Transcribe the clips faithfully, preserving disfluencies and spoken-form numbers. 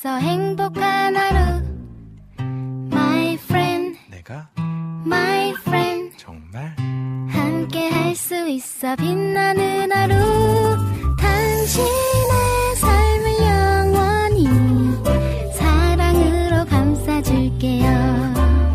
있어 행복한 하루 My friend 내가 My friend 정말 함께 할 수 있어 빛나는 하루 당신의 삶을 영원히 사랑으로 감싸줄게요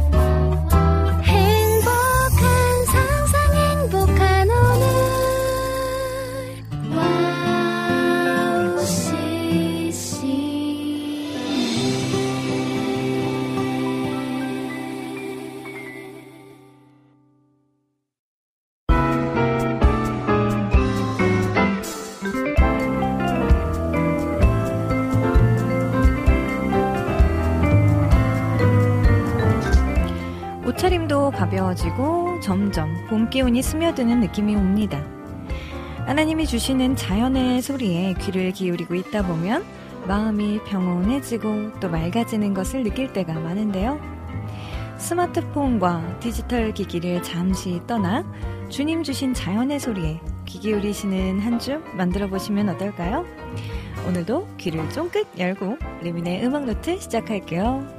옷차림도 가벼워지고 점점 봄 기운이 스며드는 느낌이 옵니다. 하나님이 주시는 자연의 소리에 귀를 기울이고 있다 보면 마음이 평온해지고 또 맑아지는 것을 느낄 때가 많은데요. 스마트폰과 디지털 기기를 잠시 떠나 주님 주신 자연의 소리에 귀 기울이시는 한 주 만들어 보시면 어떨까요? 오늘도 귀를 쫑긋 열고 리민의 음악노트 시작할게요.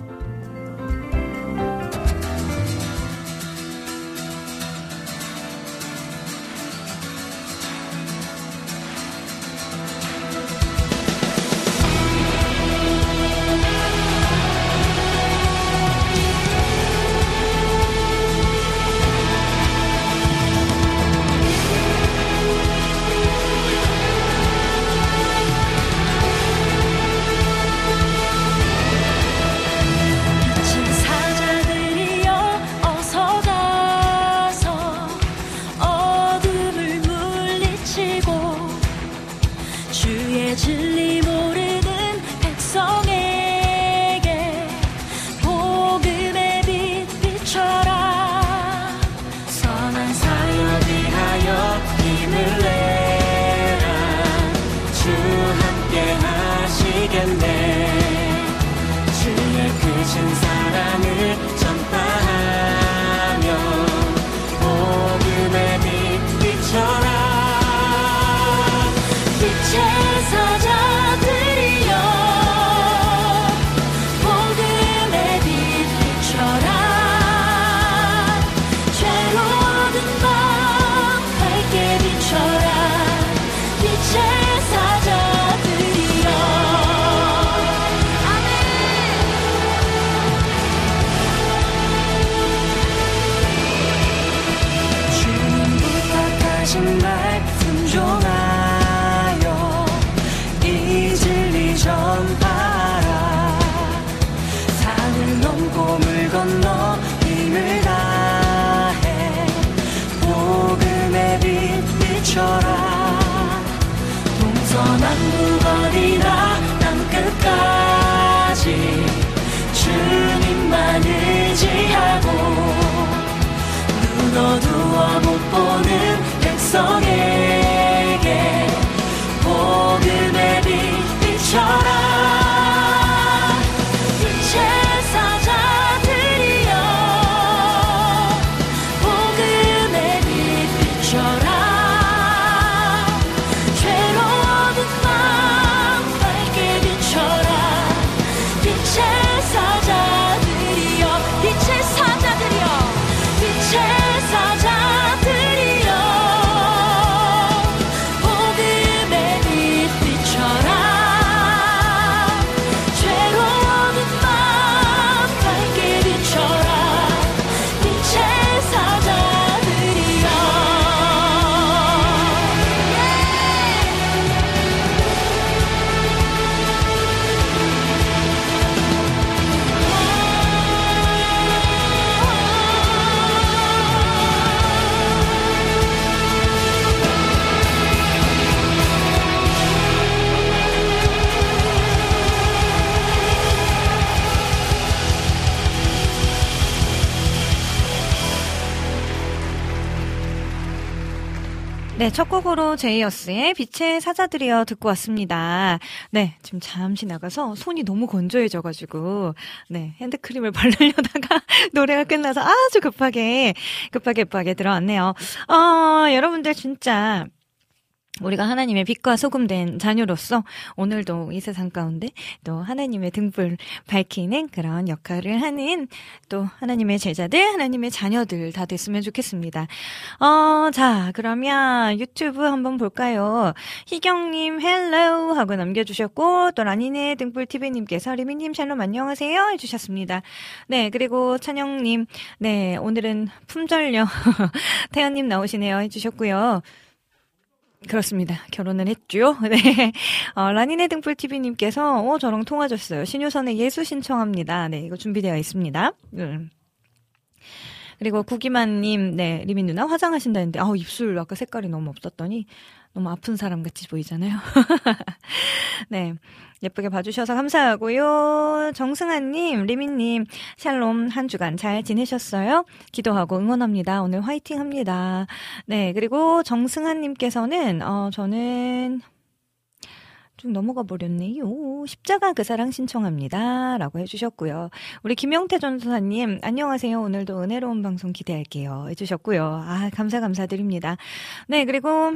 네, 첫 곡으로 제이어스의 빛의 사자들이여 듣고 왔습니다. 네, 지금 잠시 나가서 손이 너무 건조해져가지고, 네, 핸드크림을 바르려다가 노래가 끝나서 아주 급하게, 급하게, 급하게 들어왔네요. 어, 여러분들 진짜, 우리가 하나님의 빛과 소금 된 자녀로서 오늘도 이 세상 가운데 또 하나님의 등불 밝히는 그런 역할을 하는 또 하나님의 제자들, 하나님의 자녀들 다 됐으면 좋겠습니다. 어, 자, 그러면 유튜브 한번 볼까요? 희경님 헬로우 하고 남겨주셨고 또 라니네 등불티비님께서 리미님 샬롬 안녕하세요 해주셨습니다. 네, 그리고 찬영님 네, 오늘은 품절녀 태연님 나오시네요 해주셨고요. 그렇습니다. 결혼을 했죠. 네. 어, 라니네 등불티비님께서, 어, 저랑 통화졌어요. 신효선의 예수 신청합니다. 네, 이거 준비되어 있습니다. 음. 그리고 구기만님, 네, 리민 누나 화장하신다는데, 아 입술 아까 색깔이 너무 없었더니, 너무 아픈 사람 같이 보이잖아요. 네. 예쁘게 봐주셔서 감사하고요. 정승아님, 리민님, 샬롬 한 주간 잘 지내셨어요? 기도하고 응원합니다. 오늘 화이팅 합니다. 네, 그리고 정승아님께서는, 어, 저는, 좀 넘어가 버렸네요. 십자가 그 사랑 신청합니다. 라고 해주셨고요. 우리 김영태 전도사님, 안녕하세요. 오늘도 은혜로운 방송 기대할게요. 해주셨고요. 아, 감사, 감사드립니다. 네, 그리고,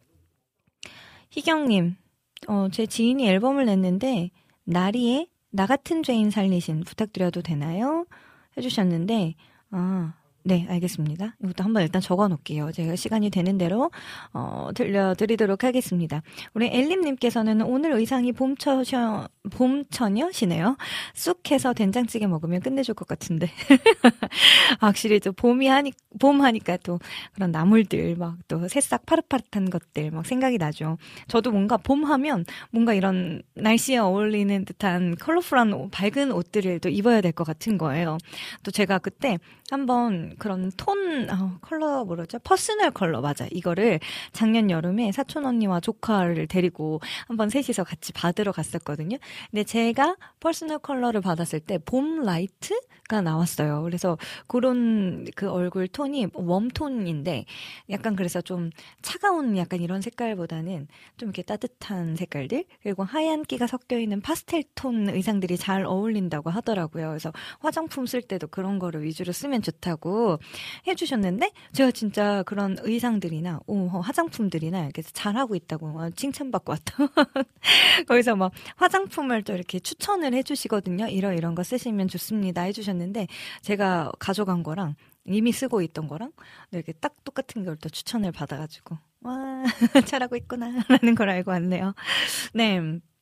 희경님, 어, 제 지인이 앨범을 냈는데 나리의 나 같은 죄인 살리신 부탁드려도 되나요? 해주셨는데 아, 네, 알겠습니다. 이것도 한번 일단 적어놓을게요. 제가 시간이 되는 대로 어, 들려드리도록 하겠습니다. 우리 엘림님께서는 오늘 의상이 봄처녀, 봄처녀시네요. 쑥 해서 된장찌개 먹으면 끝내줄 것 같은데. 확실히 또 봄이 하니, 봄 하니까 또 그런 나물들, 막 또 새싹 파릇파릇한 것들 막 생각이 나죠. 저도 뭔가 봄 하면 뭔가 이런 날씨에 어울리는 듯한 컬러풀한 밝은 옷들을 또 입어야 될 것 같은 거예요. 또 제가 그때 한번 그런 톤, 어, 컬러 뭐라죠? 퍼스널 컬러, 맞아. 이거를 작년 여름에 사촌 언니와 조카를 데리고 한번 셋이서 같이 받으러 갔었거든요. 근데 제가 퍼스널 컬러를 받았을 때 봄 라이트가 나왔어요. 그래서 그런 그 얼굴 톤이 웜톤인데 약간 그래서 좀 차가운 약간 이런 색깔보다는 좀 이렇게 따뜻한 색깔들, 그리고 하얀 끼가 섞여 있는 파스텔 톤 의상들이 잘 어울린다고 하더라고요. 그래서 화장품 쓸 때도 그런 거를 위주로 쓰면 좋다고 해주셨는데 제가 진짜 그런 의상들이나 오, 화장품들이나 이렇게 잘하고 있다고 칭찬받고 왔다. 거기서 막 화장품을 또 이렇게 추천을 해주시거든요. 이런 이런 거 쓰시면 좋습니다 해주셨는데 제가 가져간 거랑 이미 쓰고 있던 거랑 이렇게 딱 똑같은 걸 또 추천을 받아가지고 와 잘하고 있구나 라는 걸 알고 왔네요. 네.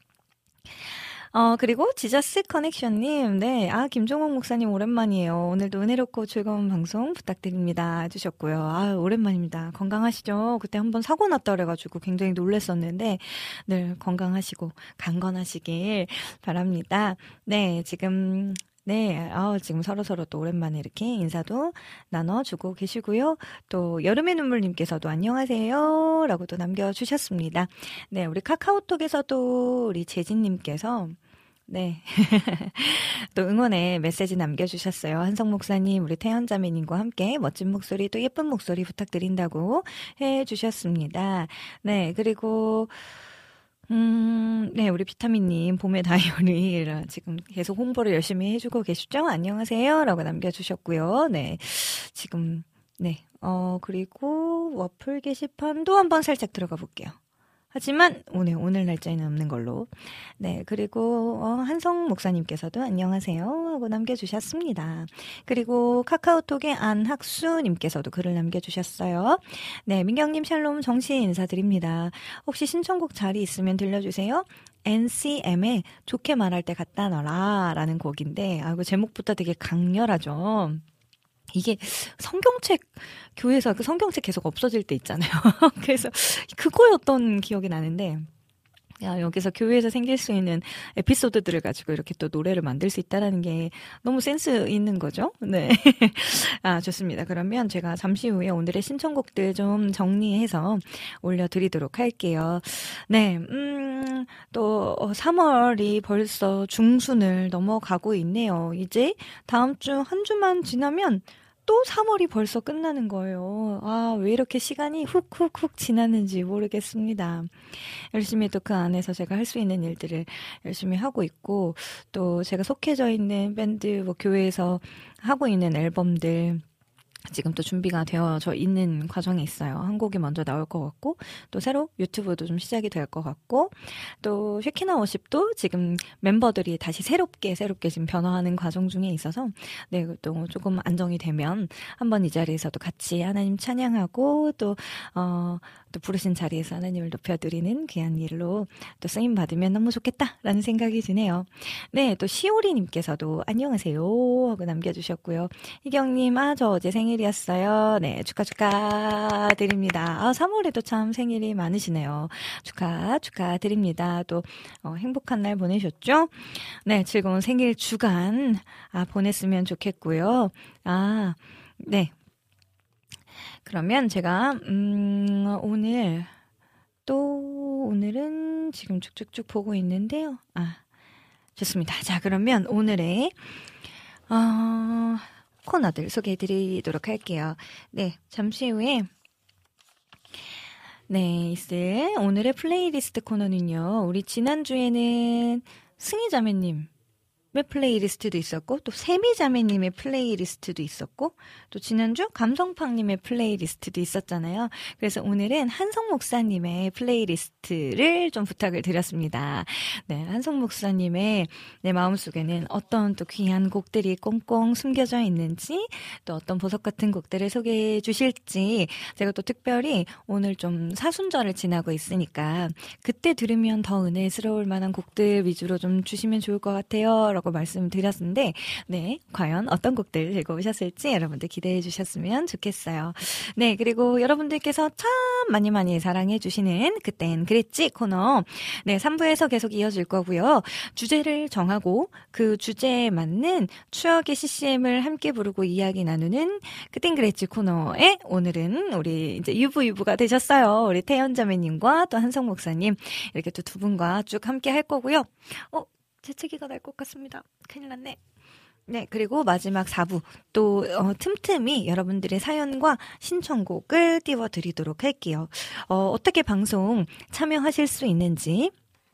어, 그리고 지저스 커넥션님, 네, 아, 김종옥 목사님 오랜만이에요. 오늘도 은혜롭고 즐거운 방송 부탁드립니다. 해주셨고요. 아, 오랜만입니다. 건강하시죠? 그때 한번 사고 났다 그래가지고 굉장히 놀랐었는데, 늘 건강하시고 강건하시길 바랍니다. 네, 지금, 네, 아, 지금 서로서로 또 오랜만에 이렇게 인사도 나눠주고 계시고요. 또, 여름의 눈물님께서도 안녕하세요. 라고 또 남겨주셨습니다. 네, 우리 카카오톡에서도 우리 재진님께서 네. 또 응원의 메시지 남겨주셨어요. 한성 목사님, 우리 태연자매님과 함께 멋진 목소리, 또 예쁜 목소리 부탁드린다고 해주셨습니다. 네, 그리고, 음, 네, 우리 비타민님, 봄의 다이어리, 지금 계속 홍보를 열심히 해주고 계시죠? 안녕하세요. 라고 남겨주셨고요. 네, 지금, 네, 어, 그리고 워플 게시판도 한번 살짝 들어가 볼게요. 하지만 오늘 오늘 날짜에는 없는 걸로. 네, 그리고 어, 한성 목사님께서도 안녕하세요 하고 남겨주셨습니다. 그리고 카카오톡의 안학수님께서도 글을 남겨주셨어요. 네, 민경님 샬롬 정시 인사드립니다. 혹시 신청곡 자리 있으면 들려주세요. 엔씨엠의 좋게 말할 때 갖다 놔라 라는 곡인데 아, 그 제목부터 되게 강렬하죠. 이게 성경책, 교회에서 그 성경책 계속 없어질 때 있잖아요. 그래서 그거였던 기억이 나는데, 야, 여기서 교회에서 생길 수 있는 에피소드들을 가지고 이렇게 또 노래를 만들 수 있다는 게 너무 센스 있는 거죠. 네. 아, 좋습니다. 그러면 제가 잠시 후에 오늘의 신청곡들 좀 정리해서 올려드리도록 할게요. 네, 음, 또 삼월이 벌써 중순을 넘어가고 있네요. 이제 다음 주 한 주만 지나면 또 삼월이 벌써 끝나는 거예요. 아, 왜 이렇게 시간이 훅훅훅 지났는지 모르겠습니다. 열심히 또 그 안에서 제가 할 수 있는 일들을 열심히 하고 있고, 또 제가 속해져 있는 밴드, 뭐 교회에서 하고 있는 앨범들, 지금 또 준비가 되어져 있는 과정에 있어요. 한 곡이 먼저 나올 것 같고, 또 새로 유튜브도 좀 시작이 될 것 같고, 또 쉐키나 워십도 지금 멤버들이 다시 새롭게 새롭게 지금 변화하는 과정 중에 있어서, 네, 또 조금 안정이 되면 한번 이 자리에서도 같이 하나님 찬양하고, 또, 어, 또 부르신 자리에서 하나님을 높여드리는 귀한 일로 또 쓰임 받으면 너무 좋겠다라는 생각이 드네요. 네, 또 시오리님께서도 안녕하세요 하고 남겨주셨고요. 희경님, 아, 저 어제 생일이었어요. 네, 축하 축하드립니다. 아, 삼월에도 참 생일이 많으시네요. 축하 축하드립니다. 또 어, 행복한 날 보내셨죠? 네, 즐거운 생일 주간 아, 보냈으면 좋겠고요. 아, 네. 그러면 제가 음, 오늘 또 오늘은 지금 쭉쭉쭉 보고 있는데요. 아, 좋습니다. 자, 그러면 오늘의 어, 코너들 소개해드리도록 할게요. 네, 잠시 후에 네, 있을 오늘의 플레이리스트 코너는요. 우리 지난주에는 승희자매님 플레이리스트도 있었고, 또 세미자매님의 플레이리스트도 있었고, 또 지난주 감성팡님의 플레이리스트도 있었잖아요. 그래서 오늘은 한성 목사님의 플레이리스트를 좀 부탁을 드렸습니다. 네, 한성 목사님의 내 마음속에는 어떤 또 귀한 곡들이 꽁꽁 숨겨져 있는지, 또 어떤 보석 같은 곡들을 소개해 주실지, 제가 또 특별히 오늘 좀 사순절을 지나고 있으니까 그때 들으면 더 은혜스러울 만한 곡들 위주로 좀 주시면 좋을 것 같아요. 라고 말씀드렸는데, 네, 과연 어떤 곡들 읽어오셨을지 여러분들 기대해 주셨으면 좋겠어요. 네, 그리고 여러분들께서 참 많이 많이 사랑해 주시는 그땐 그랬지 코너. 네, 삼 부에서 계속 이어질 거고요. 주제를 정하고 그 주제에 맞는 추억의 씨씨엠을 함께 부르고 이야기 나누는 그땐 그랬지 코너에 오늘은 우리 이제 유부유부가 되셨어요. 우리 태연자매님과 또 한성 목사님 이렇게 또 두 분과 쭉 함께 할 거고요. 어, 재채기가 날 것 같습니다. 큰일 났네. 네, 그리고 마지막 사 부 또 어, 틈틈이 여러분들의 사연과 신청곡을 띄워드리도록 할게요. 어, 어떻게 방송 참여하실 수 있는지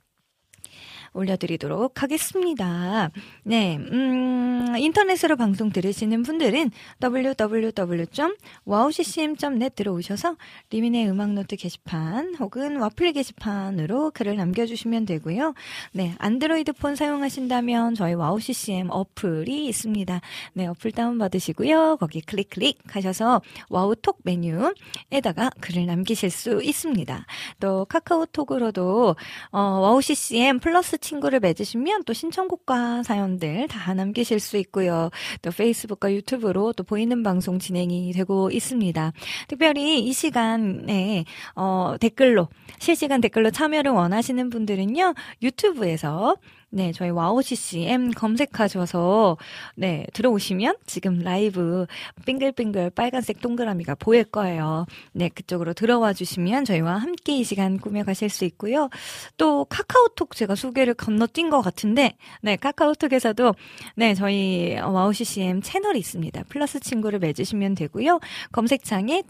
올려드리도록 하겠습니다. 네, 음, 인터넷으로 방송 들으시는 분들은 더블유 더블유 더블유 점 와우 씨씨엠 점 넷 들어오셔서 리민의 음악노트 게시판 혹은 와플 게시판으로 글을 남겨주시면 되고요. 네, 안드로이드 폰 사용하신다면 저희 와우 씨씨엠 어플이 있습니다. 네, 어플 다운받으시고요. 거기 클릭 클릭 하셔서 와우톡 메뉴에다가 글을 남기실 수 있습니다. 또 카카오톡으로도 어, 와우 씨씨엠 플러스 친구를 맺으시면 또 신청곡과 사연들 다 남기실 수 있고요. 또 페이스북과 유튜브로 또 보이는 방송 진행이 되고 있습니다. 특별히 이 시간에 어, 댓글로 실시간 댓글로 참여를 원하시는 분들은요. 유튜브에서 네, 저희 와우 씨씨엠 검색하셔서 네, 들어오시면 지금 라이브 빙글빙글 빨간색 동그라미가 보일 거예요. 네, 그쪽으로 들어와 주시면 저희와 함께 이 시간 꾸며가실 수 있고요. 또 카카오톡 제가 소개를 건너뛴 것 같은데 네, 카카오톡에서도 네, 저희 와우 씨씨엠 채널이 있습니다. 플러스 친구를 맺으시면 되고요. 검색창에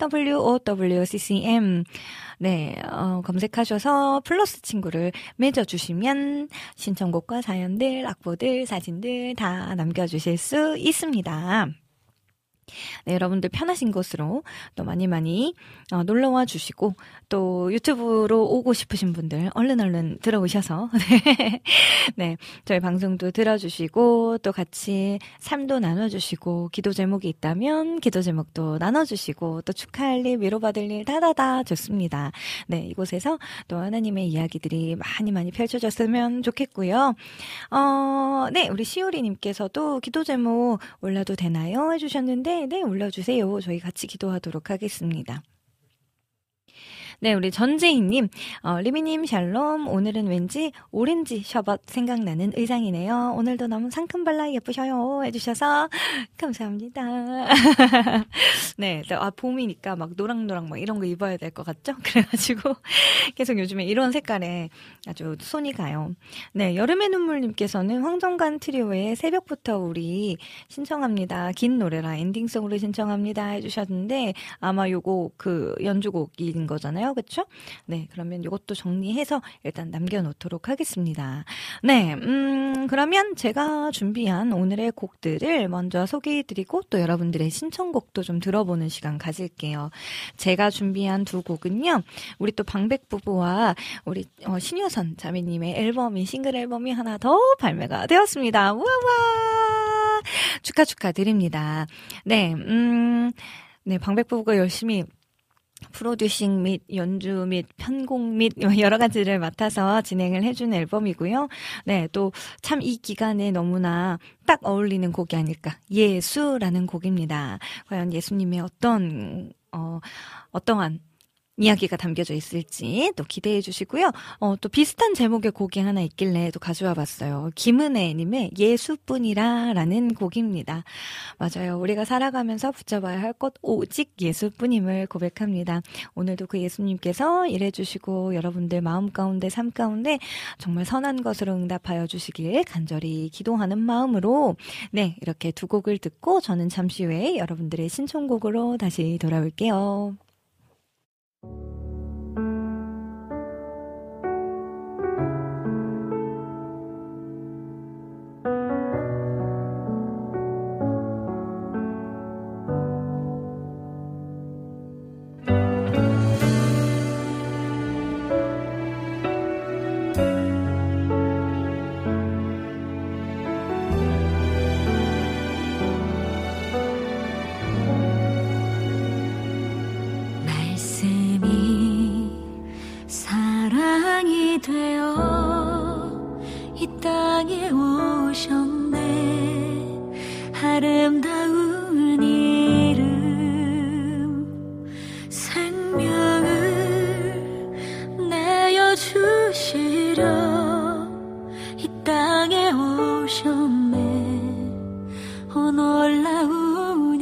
워우씨씨엠 네, 어, 검색하셔서 플러스 친구를 맺어주시면 신청곡과 사연들, 악보들, 사진들 다 남겨주실 수 있습니다. 네, 여러분들 편하신 곳으로 또 많이 많이 어, 놀러와 주시고 또 유튜브로 오고 싶으신 분들 얼른 얼른 들어오셔서 네, 네 저희 방송도 들어주시고 또 같이 삶도 나눠주시고 기도 제목이 있다면 기도 제목도 나눠주시고 또 축하할 일, 위로받을 일 다다다 좋습니다. 네, 이곳에서 또 하나님의 이야기들이 많이 많이 펼쳐졌으면 좋겠고요. 어, 네, 우리 시오리님께서도 기도 제목 올려도 되나요? 해주셨는데 네, 올려주세요. 저희 같이 기도하도록 하겠습니다. 네, 우리 전재희님, 어, 리미님 샬롬. 오늘은 왠지 오렌지 셔벗 생각나는 의상이네요. 오늘도 너무 상큼발랄 예쁘셔요. 해주셔서 감사합니다. 네, 아 봄이니까 막 노랑노랑 막 이런 거 입어야 될 것 같죠? 그래가지고 계속 요즘에 이런 색깔에 아주 손이 가요. 네, 여름의 눈물님께서는 황정관 트리오의 새벽부터 우리 신청합니다. 긴 노래라 엔딩송으로 신청합니다. 해주셨는데 아마 요거 그 연주곡인 거잖아요. 거잖아요. 그쵸? 네, 그러면 이것도 정리해서 일단 남겨놓도록 하겠습니다. 네, 음, 그러면 제가 준비한 오늘의 곡들을 먼저 소개해드리고 또 여러분들의 신청곡도 좀 들어보는 시간 가질게요. 제가 준비한 두 곡은요, 우리 또 방백 부부와 우리 어, 신효선 자매님의 앨범이, 싱글 앨범이 하나 더 발매가 되었습니다. 우와와! 축하 축하드립니다. 네, 음, 네, 방백 부부가 열심히 프로듀싱 및 연주 및 편곡 및 여러 가지를 맡아서 진행을 해주는 앨범이고요. 네, 또 참 이 기간에 너무나 딱 어울리는 곡이 아닐까. 예수라는 곡입니다. 과연 예수님의 어떤 어 어떠한 이야기가 담겨져 있을지 또 기대해 주시고요. 어, 또 비슷한 제목의 곡이 하나 있길래 또 가져와 봤어요. 김은혜님의 예수뿐이라 라는 곡입니다. 맞아요. 우리가 살아가면서 붙잡아야 할 것 오직 예수뿐임을 고백합니다. 오늘도 그 예수님께서 일해 주시고 여러분들 마음 가운데 삶 가운데 정말 선한 것으로 응답하여 주시길 간절히 기도하는 마음으로 네, 이렇게 두 곡을 듣고 저는 잠시 후에 여러분들의 신청곡으로 다시 돌아올게요. 되어 이 땅에 오셨네. 아름다운 이름 생명을 내어주시려 이 땅에 오셨네. 오 놀라운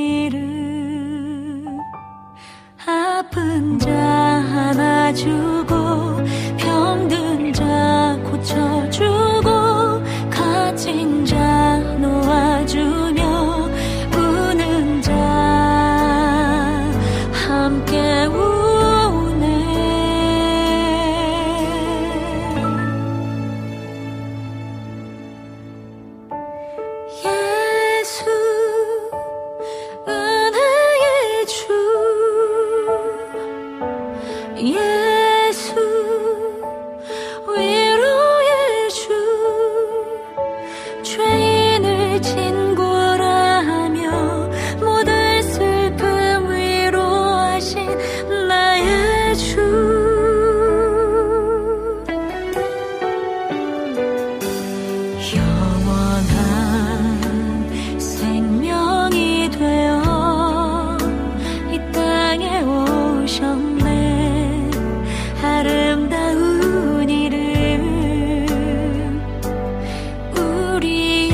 이름 아픈 자 안아주고 병든 자 고쳐주고 갇힌 자 놓아주며 우는 자 함께 우네. 예수 은혜의 주 예수 위로의 주 죄인을 진구라하며 모든 슬픔 위로하신 나의 주 영원한 생명이 되어 이 땅에 오셨네. 아름다운 이름 우리의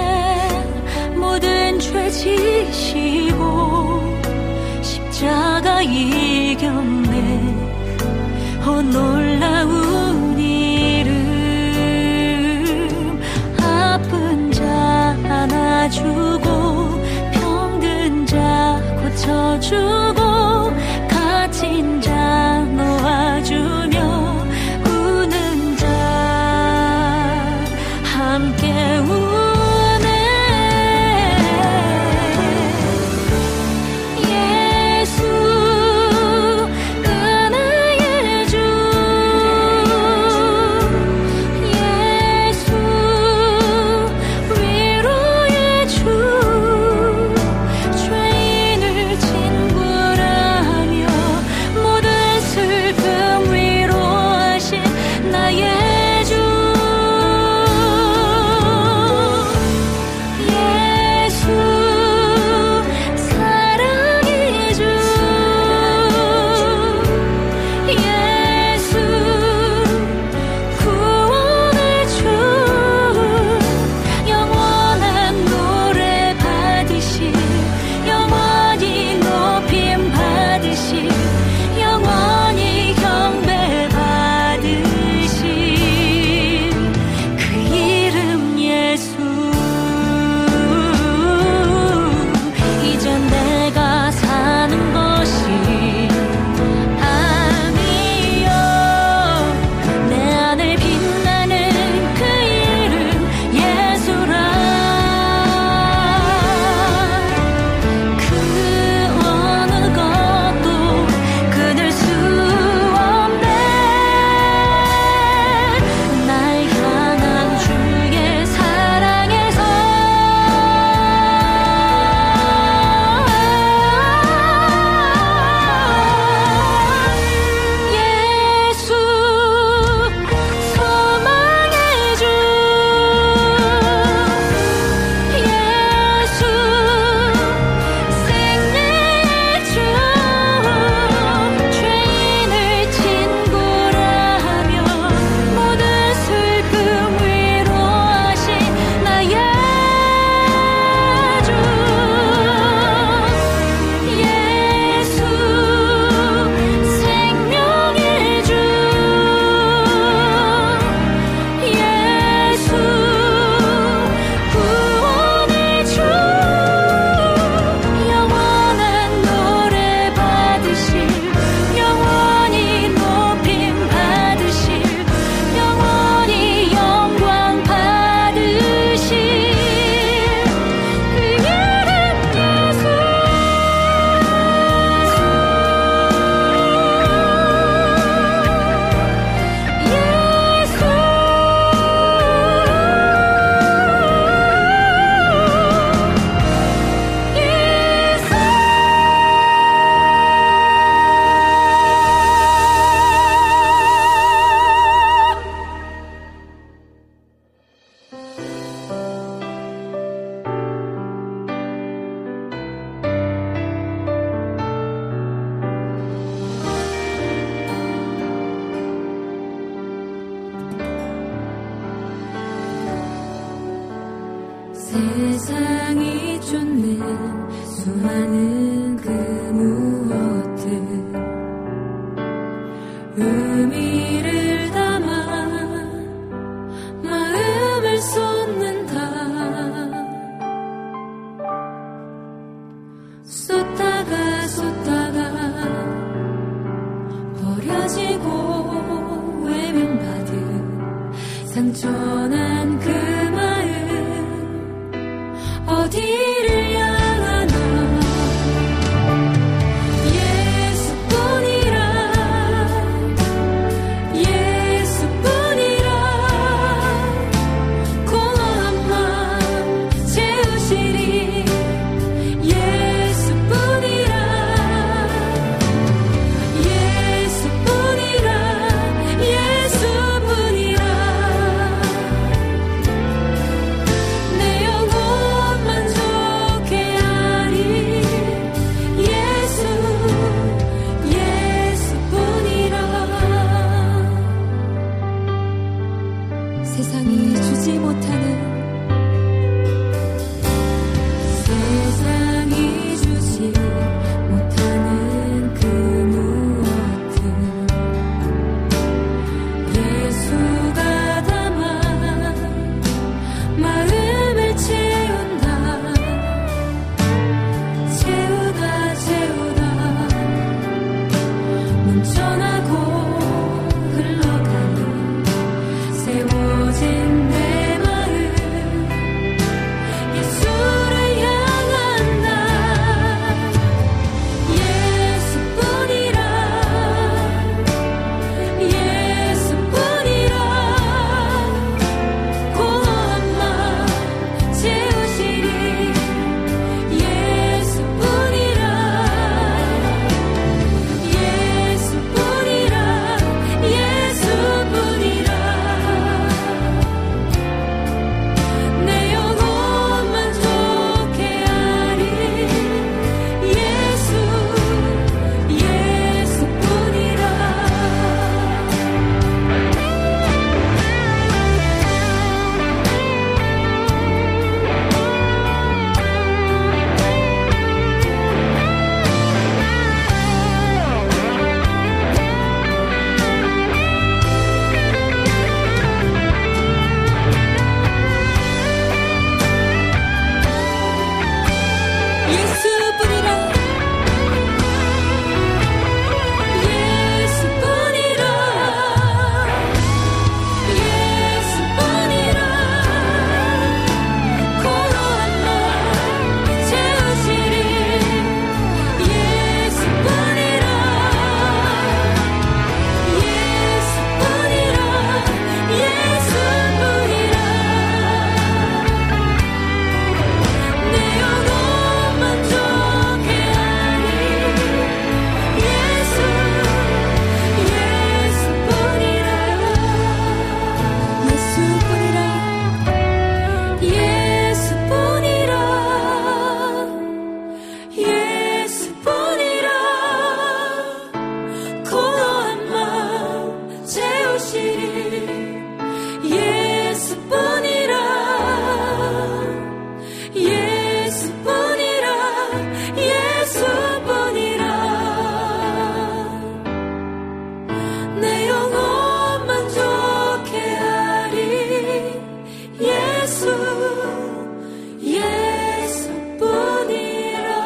모든 죄 지시고 십자가 이겼네. 오 놀라운 이름 아픈 자 안아주고 병든 자 고쳐주고 갇힌 자 놓아주며 우는 자 함께 우네. 예수 은혜의 주 예수 위로의 주 죄인을 진구 수많은 그 무엇들 의미를 담아 마음을 쏟는다. 쏟다가 쏟다가 버려지고 외면받은 상처난 그 마음 어디를 향하나. 예수뿐이라 예수뿐이라 공허한 맘 채우시리. 예수뿐이라 예수뿐이라 예수뿐이라 내 영혼만 좋게 하리. 예수 예수뿐이라. 세상이 주지 못하는 세상이 주지 못하는 그 무엇들 예수가 담아 마음을 채운다. 채우다 채우다 넘쳐나고 흘러가는 세워진 내 마음 예수를 향한다. 예수뿐이라 예수뿐이라 공허한 맘 채우시리. 예수뿐이라 예수뿐이라 예수뿐이라 내 영혼만 좋게 하리. 예수 예수뿐이라. 예수뿐이라 예수뿐이라 예수뿐이라 공허한 맘 채우시리. 예수뿐이라 예수뿐이라 예수뿐이라 내 영혼만 좋게 하리. 예수 예수뿐이라 예수뿐이라 예수뿐이라 예수뿐이라 공허한 맘 채우시리. 예수뿐이라 예수뿐이라 예수뿐이라 내 영혼만 좋게 하리. 예수 예수뿐이라.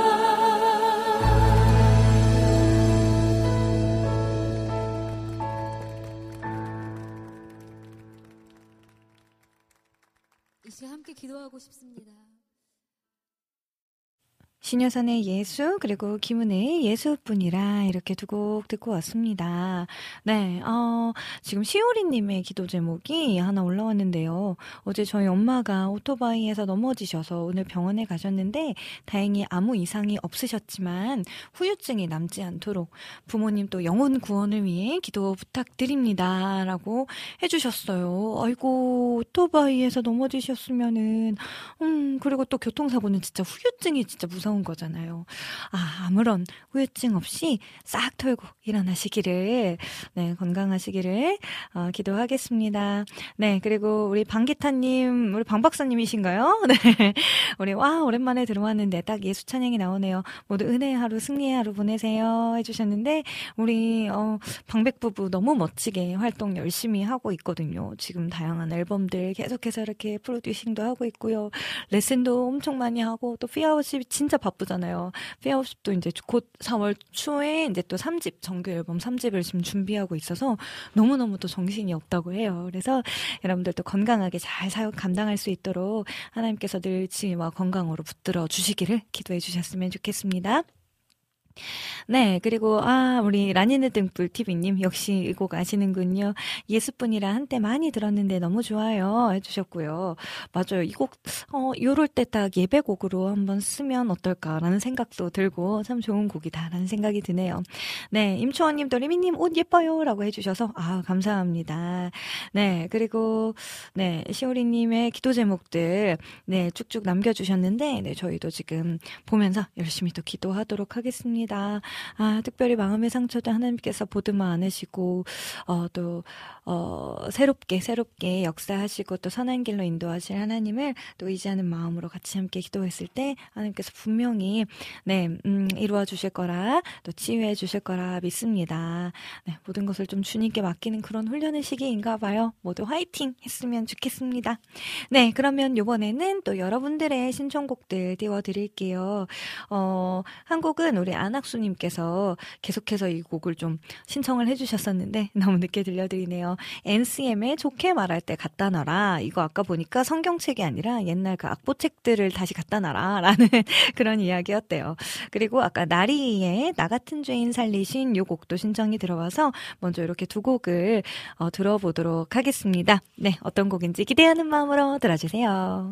이 시간 함께 기도하고 싶습니다. 신여선의 예수 그리고 김은혜의 예수뿐이라 이렇게 두 곡 듣고 왔습니다. 네, 어, 지금 시오리님의 기도 제목이 하나 올라왔는데요. 어제 저희 엄마가 오토바이에서 넘어지셔서 오늘 병원에 가셨는데 다행히 아무 이상이 없으셨지만 후유증이 남지 않도록 부모님 또 영혼 구원을 위해 기도 부탁드립니다 라고 해주셨어요. 아이고 오토바이에서 넘어지셨으면은 음 그리고 또 교통사고는 진짜 후유증이 진짜 무서운 좋은 거잖아요. 아, 아무런 후유증 없이 싹 털고 일어나시기를, 네, 건강하시기를 어, 기도하겠습니다. 네, 그리고 우리 방기타님, 우리 방박사님이신가요? 네, 우리 와 오랜만에 들어왔는데 딱 예수 찬양이 나오네요. 모두 은혜의 하루, 승리의 하루 보내세요 해주셨는데, 우리 어, 방백 부부 너무 멋지게 활동 열심히 하고 있거든요. 지금 다양한 앨범들 계속해서 이렇게 프로듀싱도 하고 있고요. 레슨도 엄청 많이 하고, 또 피아워십이 진짜 바쁘잖아요. 피아워십도 이제 곧 사월 초에 이제 또 삼 집, 정규 앨범 삼 집을 지금 준비하고 있어서 너무너무 또 정신이 없다고 해요. 그래서 여러분들도 건강하게 잘 사역 감당할 수 있도록 하나님께서 늘 지혜와 건강으로 붙들어 주시기를 기도해 주셨으면 좋겠습니다. 네, 그리고 아 우리 라니네 등불 티비님 역시 이 곡 아시는군요. 예수뿐이라 한때 많이 들었는데 너무 좋아요 해주셨고요. 맞아요, 이 곡 어, 요럴 때 딱 예배곡으로 한번 쓰면 어떨까라는 생각도 들고 참 좋은 곡이다라는 생각이 드네요. 네, 임초원님도 리미님 옷 예뻐요라고 해주셔서 아 감사합니다. 네, 그리고 네 시오리님의 기도 제목들 네 쭉쭉 남겨주셨는데 네 저희도 지금 보면서 열심히 또 기도하도록 하겠습니다. 아, 특별히 마음의 상처도 하나님께서 보듬어 안으시고 어, 또 어, 새롭게 새롭게 역사하시고 또 선한 길로 인도하실 하나님을 또 의지하는 마음으로 같이 함께 기도했을 때 하나님께서 분명히 네 음, 이루어 주실 거라 또 치유해 주실 거라 믿습니다. 네, 모든 것을 좀 주님께 맡기는 그런 훈련의 시기인가 봐요. 모두 화이팅 했으면 좋겠습니다. 네, 그러면 이번에는 또 여러분들의 신청곡들 띄워드릴게요. 어, 한 곡은 우리 안학수님께서 계속해서 이 곡을 좀 신청을 해주셨었는데 너무 늦게 들려드리네요. 엔씨엠의 좋게 말할 때 갖다 놔라. 이거 아까 보니까 성경책이 아니라 옛날 그 악보책들을 다시 갖다 놔라 라는 그런 이야기였대요. 그리고 아까 나리의 나 같은 죄인 살리신 이 곡도 신청이 들어와서 먼저 이렇게 두 곡을 어, 들어보도록 하겠습니다. 네, 어떤 곡인지 기대하는 마음으로 들어주세요.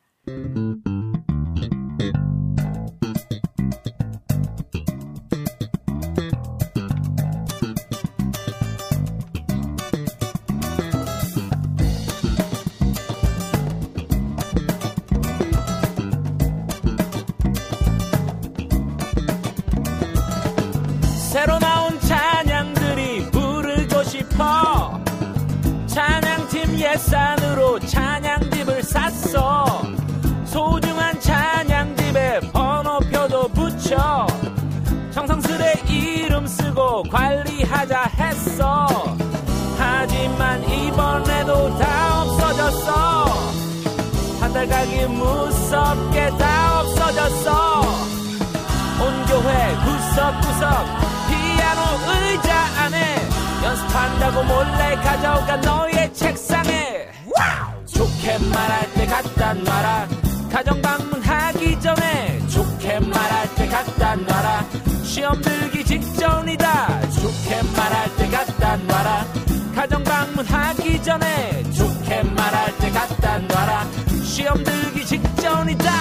새로 나온 찬양들이 부르고 싶어. 찬양팀 예산으로 찬양집을 샀어. 소중한 찬양집에 번호표도 붙여 정성스레 이름 쓰고 관리하자 했어. 하지만 이번에도 다 없어졌어. 한 달 가기 무섭게 다 없어졌어. 온 교회 구석구석 피아노 의자 안에 연습한다고 몰래 가져간 너의 책상에 좋게 말할 때 갖다 놔라. 가정 방문하기 전에 좋게 말할 때 갖다 놔라. 시험 들기 직전이다. 좋게 말할 때 갖다 놔라. 가정 방문하기 전에 좋게 말할 때 갖다 놔라. 시험 들기 직전이다.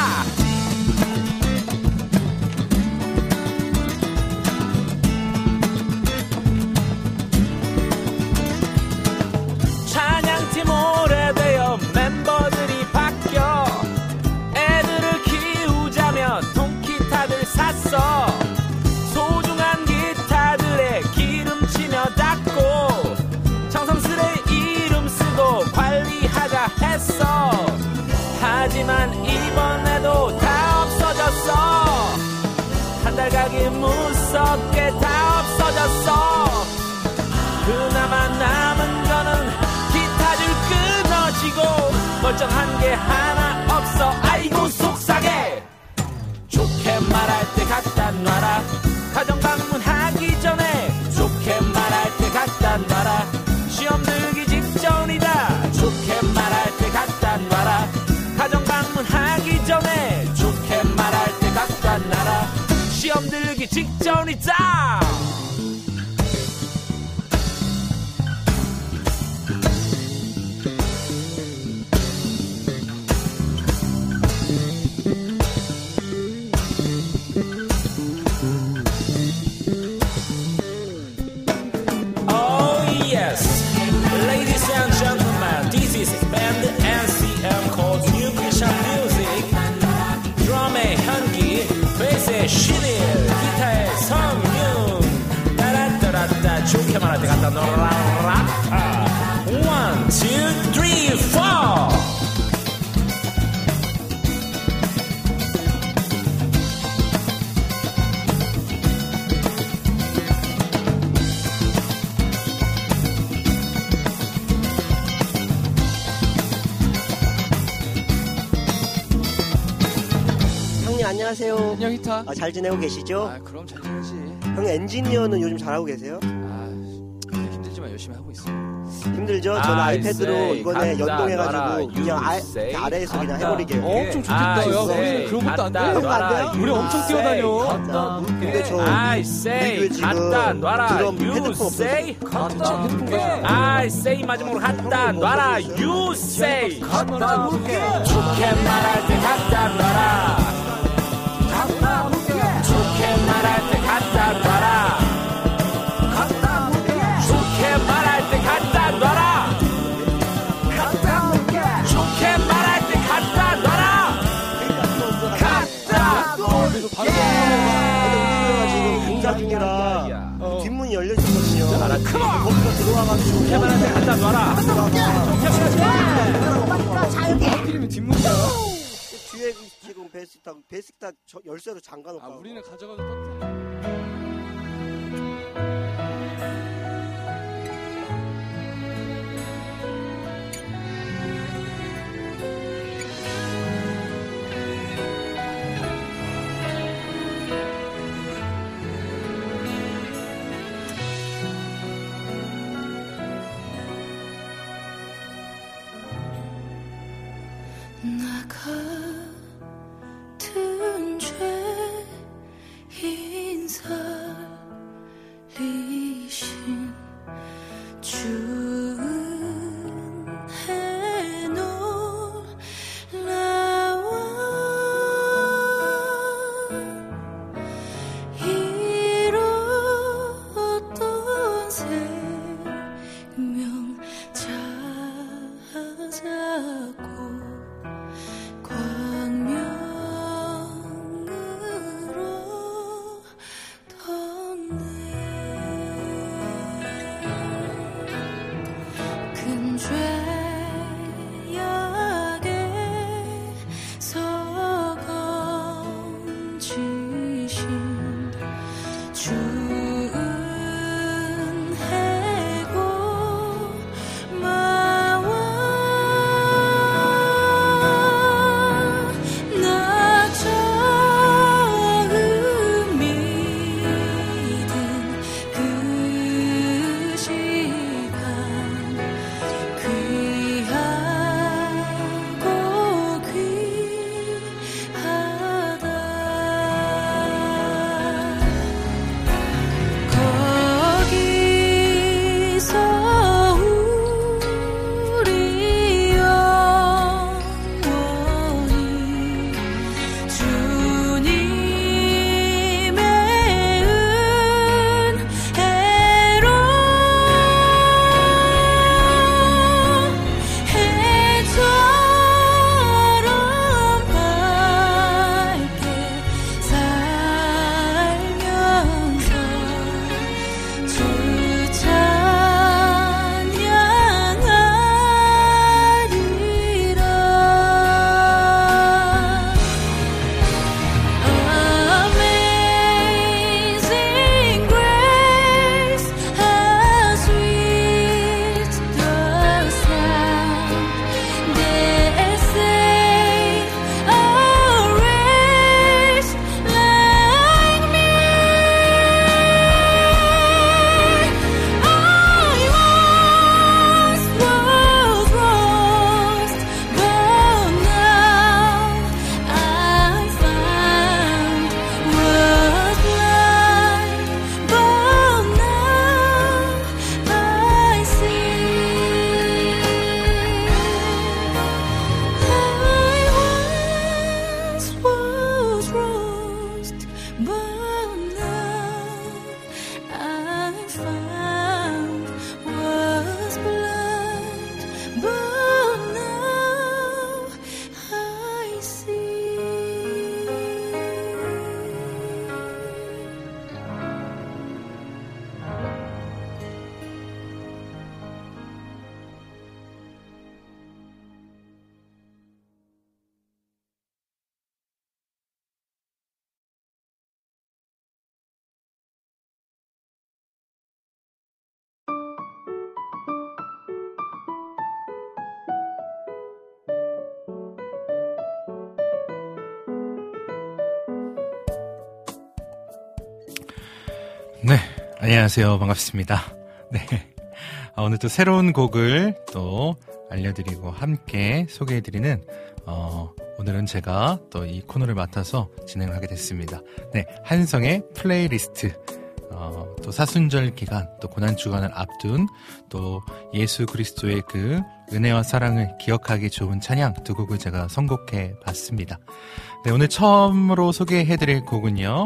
찬양팀 오래되어 멤버들이 바뀌어. 애들을 키우자며 통기타들 샀어. 소중한 기타들에 기름치며 닦고 정성스레 이름 쓰고 관리하자 했어. 하지만 이번에도 다 없어졌어. 한 달 가기 무섭게 다 없어졌어. 그나마 남은 거는 끊어지고 멀쩡한 게 하나 없어. 아이고 속상해. 좋게 말할 때 갖다 놔라. 가정 방문하기 전에 좋게 말할 때 갖다 놔라. 시험 들기 직전이다. 좋게 말할 때 갖다 놔라. 가정 방문하기 전에 좋게 말할 때 갖다 놔라. 시험 들기 직전이다. Ladies and gentlemen, this is band 엔씨엠 called New Christian Music. 드럼의 현기, 베이스 좋게 말할 때 갖다 놔라. One, two, three, four. 안녕하세요. 안녕 히타. 아, 잘 지내고 계시죠? 아 그럼 잘 지내지. 형 엔지니어는 요즘 잘하고 계세요? 아 힘들지만 열심히 하고 있어. 힘들죠? 저는 아이패드로 이번에 연동해가지고 그냥 아, 아래에서 그냥 해버리게요. 어, 엄청 좋겠다. 야, 우리는 그런 것도 안 돼. 안 돼요? 우리 엄청 뛰어다녀. 근데 저 I say 갖다 놔라. You say 갖다 놓게. I say 마지막으로 갖다 놔라. You say 갖다 놓게. 좋게 말할 때 갖다 놔라. 갖다 놓게. 좋게 말할 때 갖다 놔라. 갖다 놓게. 좋게 말할 때 갖다 놔라. 갖다 놓게. 좋게 말할 때 갖다 놔라. 갖다 놓게. 지금 공사 중이라 뒷문이 열려 있었거든요. 거기서 들어와가지고 좋게 말할 때 갖다 놔라. 하필이면 뒷문이야. 뒤에 지금 베이스 다 베이스 다 열쇠로 잠가놓고. 아 우리는 가져가서 떴잖아. 나 같은 죄인 살리신 주은 해놀라와 잃었던 생명 찾았고 네, 안녕하세요. 반갑습니다. 네, 아, 오늘 또 새로운 곡을 또 알려드리고 함께 소개해드리는 어, 오늘은 제가 또 이 코너를 맡아서 진행을 하게 됐습니다. 네, 한성의 플레이리스트. 어, 또 사순절 기간, 또 고난 주간을 앞둔 또 예수 그리스도의 그 은혜와 사랑을 기억하기 좋은 찬양 두 곡을 제가 선곡해 봤습니다. 네, 오늘 처음으로 소개해드릴 곡은요,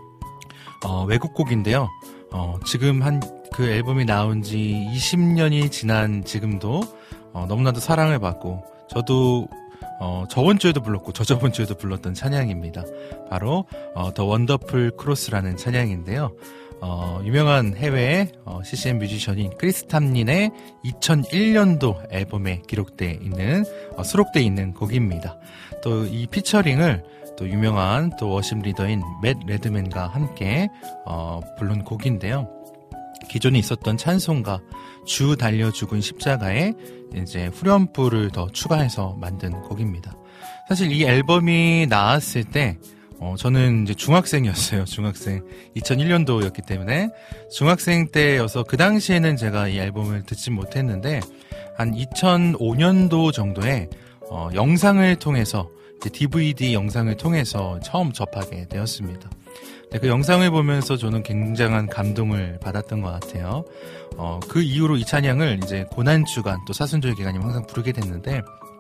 어, 외국곡인데요. 어, 지금 한 그 앨범이 나온 지 이십 년이 지난 지금도 어, 너무나도 사랑을 받고, 저도 어, 저번 주에도 불렀고 저저번 주에도 불렀던 찬양입니다. 바로 어, 더 원더풀 크로스라는 찬양인데요. 어, 유명한 해외 어, 씨씨엠 뮤지션인 크리스 탐린의 이천일 년도 앨범에 기록되어 있는 어, 수록되어 있는 곡입니다. 또 이 피처링을 또 유명한 또 워십 리더인 맷 레드맨과 함께 어, 부른 곡인데요. 기존에 있었던 찬송가 주 달려 죽은 십자가에 이제 후렴부를 더 추가해서 만든 곡입니다. 사실 이 앨범이 나왔을 때 어, 저는 이제 중학생이었어요. 중학생. 이천일 년도였기 때문에 중학생 때여서 그 당시에는 제가 이 앨범을 듣지 못했는데 한 이천오 년도 정도에 어, 영상을 통해서 이제 디브이디 영상을 통해서 처음 접하게 되었습니다. 네, 그 영상을 보면서 저는 굉장한 감동을 받았던 것 같아요. 어, 그 이후로 이 찬양을 이제 고난주간 또 사순절 기간이면 항상 부르게 됐는데,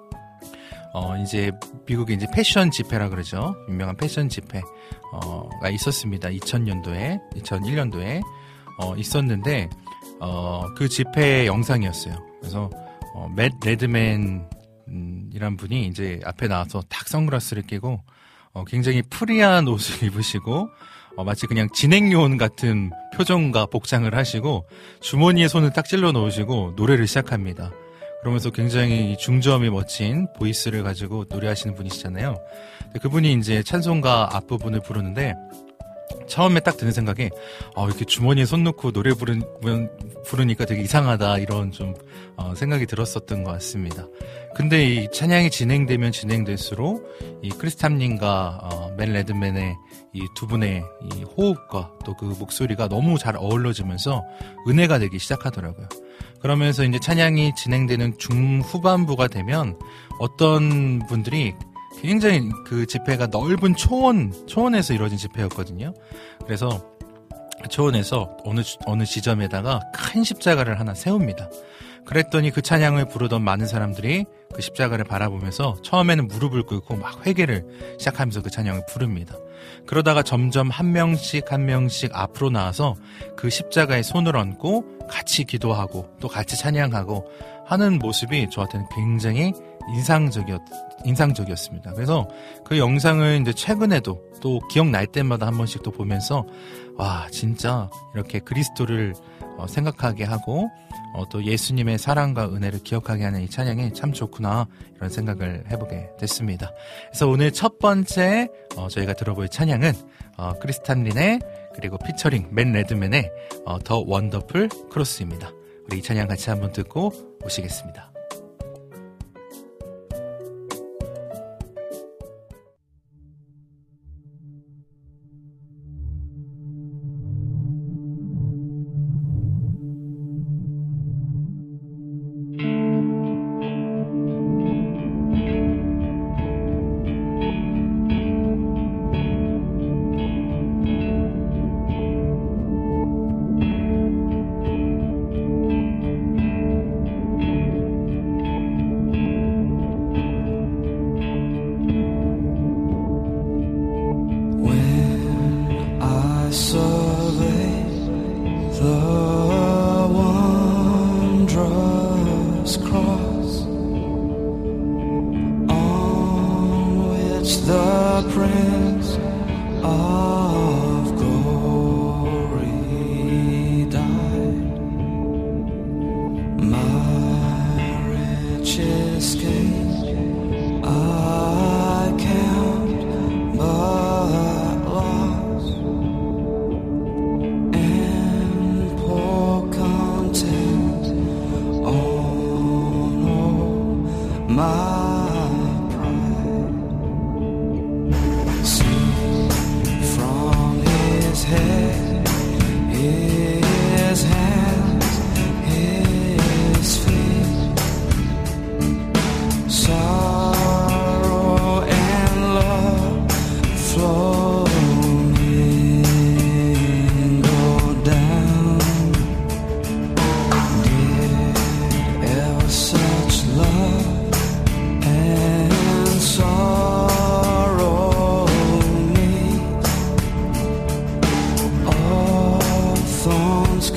어, 이제 미국의 이제 패션 집회라 그러죠. 유명한 패션 집회가 어, 있었습니다. 이천 년도에, 이천일 년도에 어, 있었는데, 어, 그 집회 영상이었어요. 그래서 어, 맷 레드맨 음, 이란 분이 이제 앞에 나와서 탁 선글라스를 끼고 어, 굉장히 프리한 옷을 입으시고 어, 마치 그냥 진행요원 같은 표정과 복장을 하시고 주머니에 손을 딱 찔러 넣으시고 노래를 시작합니다. 그러면서 굉장히 중저음이 멋진 보이스를 가지고 노래하시는 분이시잖아요. 그분이 이제 찬송가 앞부분을 부르는데 처음에 딱 드는 생각이 아, 이렇게 주머니에 손 넣고 노래 부르, 부르니까 되게 이상하다 이런 좀 어, 생각이 들었었던 것 같습니다. 근데 이 찬양이 진행되면 진행될수록 이 크리스 탐린과 어, 맷 레드맨의 이 두 분의 이 호흡과 또 그 목소리가 너무 잘 어우러지면서 은혜가 되기 시작하더라고요. 그러면서 이제 찬양이 진행되는 중후반부가 되면 어떤 분들이 굉장히 그 집회가 넓은 초원, 초원에서 이루어진 집회였거든요. 그래서 초원에서 어느, 어느 지점에다가 큰 십자가를 하나 세웁니다. 그랬더니 그 찬양을 부르던 많은 사람들이 그 십자가를 바라보면서 처음에는 무릎을 꿇고 막 회개를 시작하면서 그 찬양을 부릅니다. 그러다가 점점 한 명씩 한 명씩 앞으로 나와서 그 십자가에 손을 얹고 같이 기도하고 또 같이 찬양하고 하는 모습이 저한테는 굉장히 인상적이었, 인상적이었습니다. 그래서 그 영상을 이제 최근에도 또 기억날 때마다 한 번씩 또 보면서 와, 진짜 이렇게 그리스도를 어, 생각하게 하고 어, 또 예수님의 사랑과 은혜를 기억하게 하는 이 찬양이 참 좋구나 이런 생각을 해보게 됐습니다. 그래서 오늘 첫 번째 어, 저희가 들어볼 찬양은 어, 크리스 탐린의 그리고 피처링 맷 레드맨의 어, 더 원더풀 크로스입니다. 우리 이 찬양 같이 한번 듣고 오시겠습니다. And pour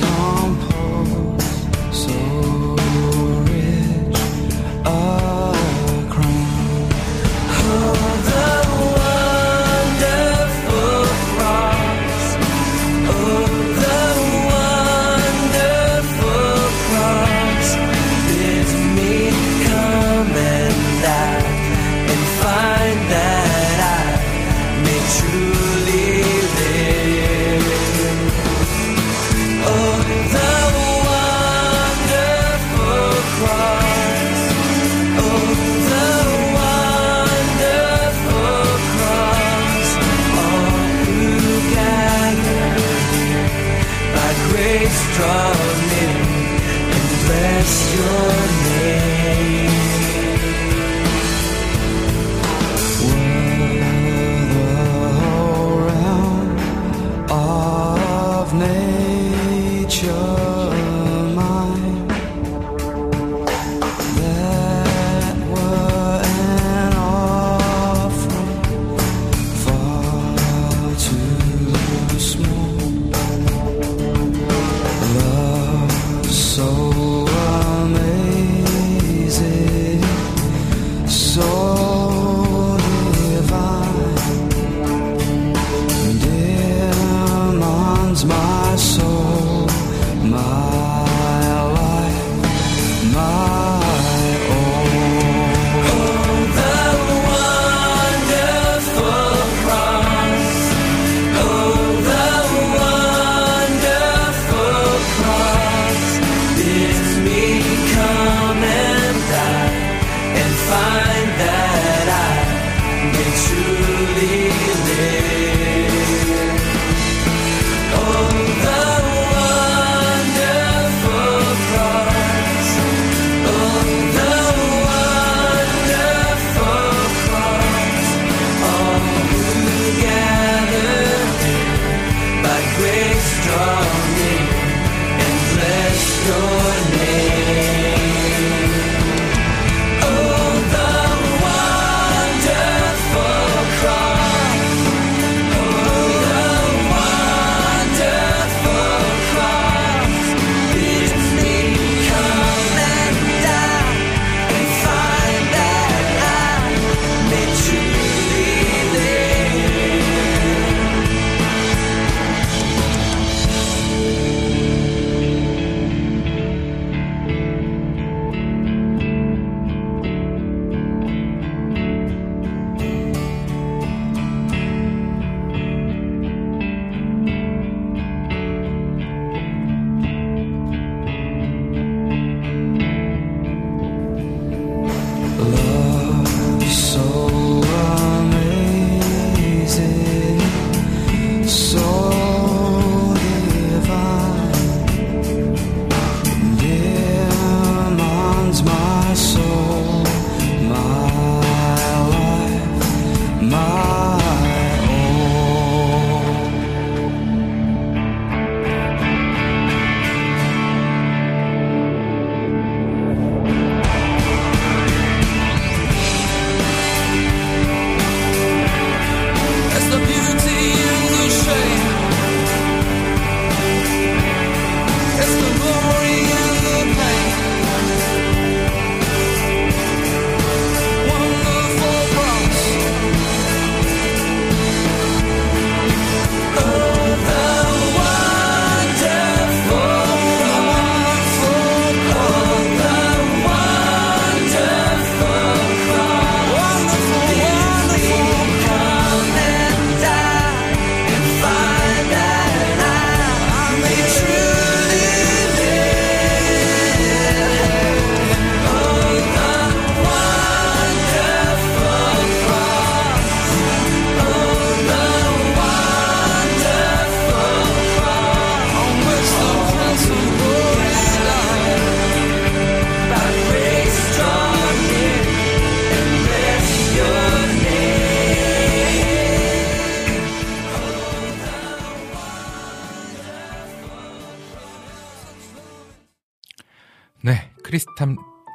크리스탐,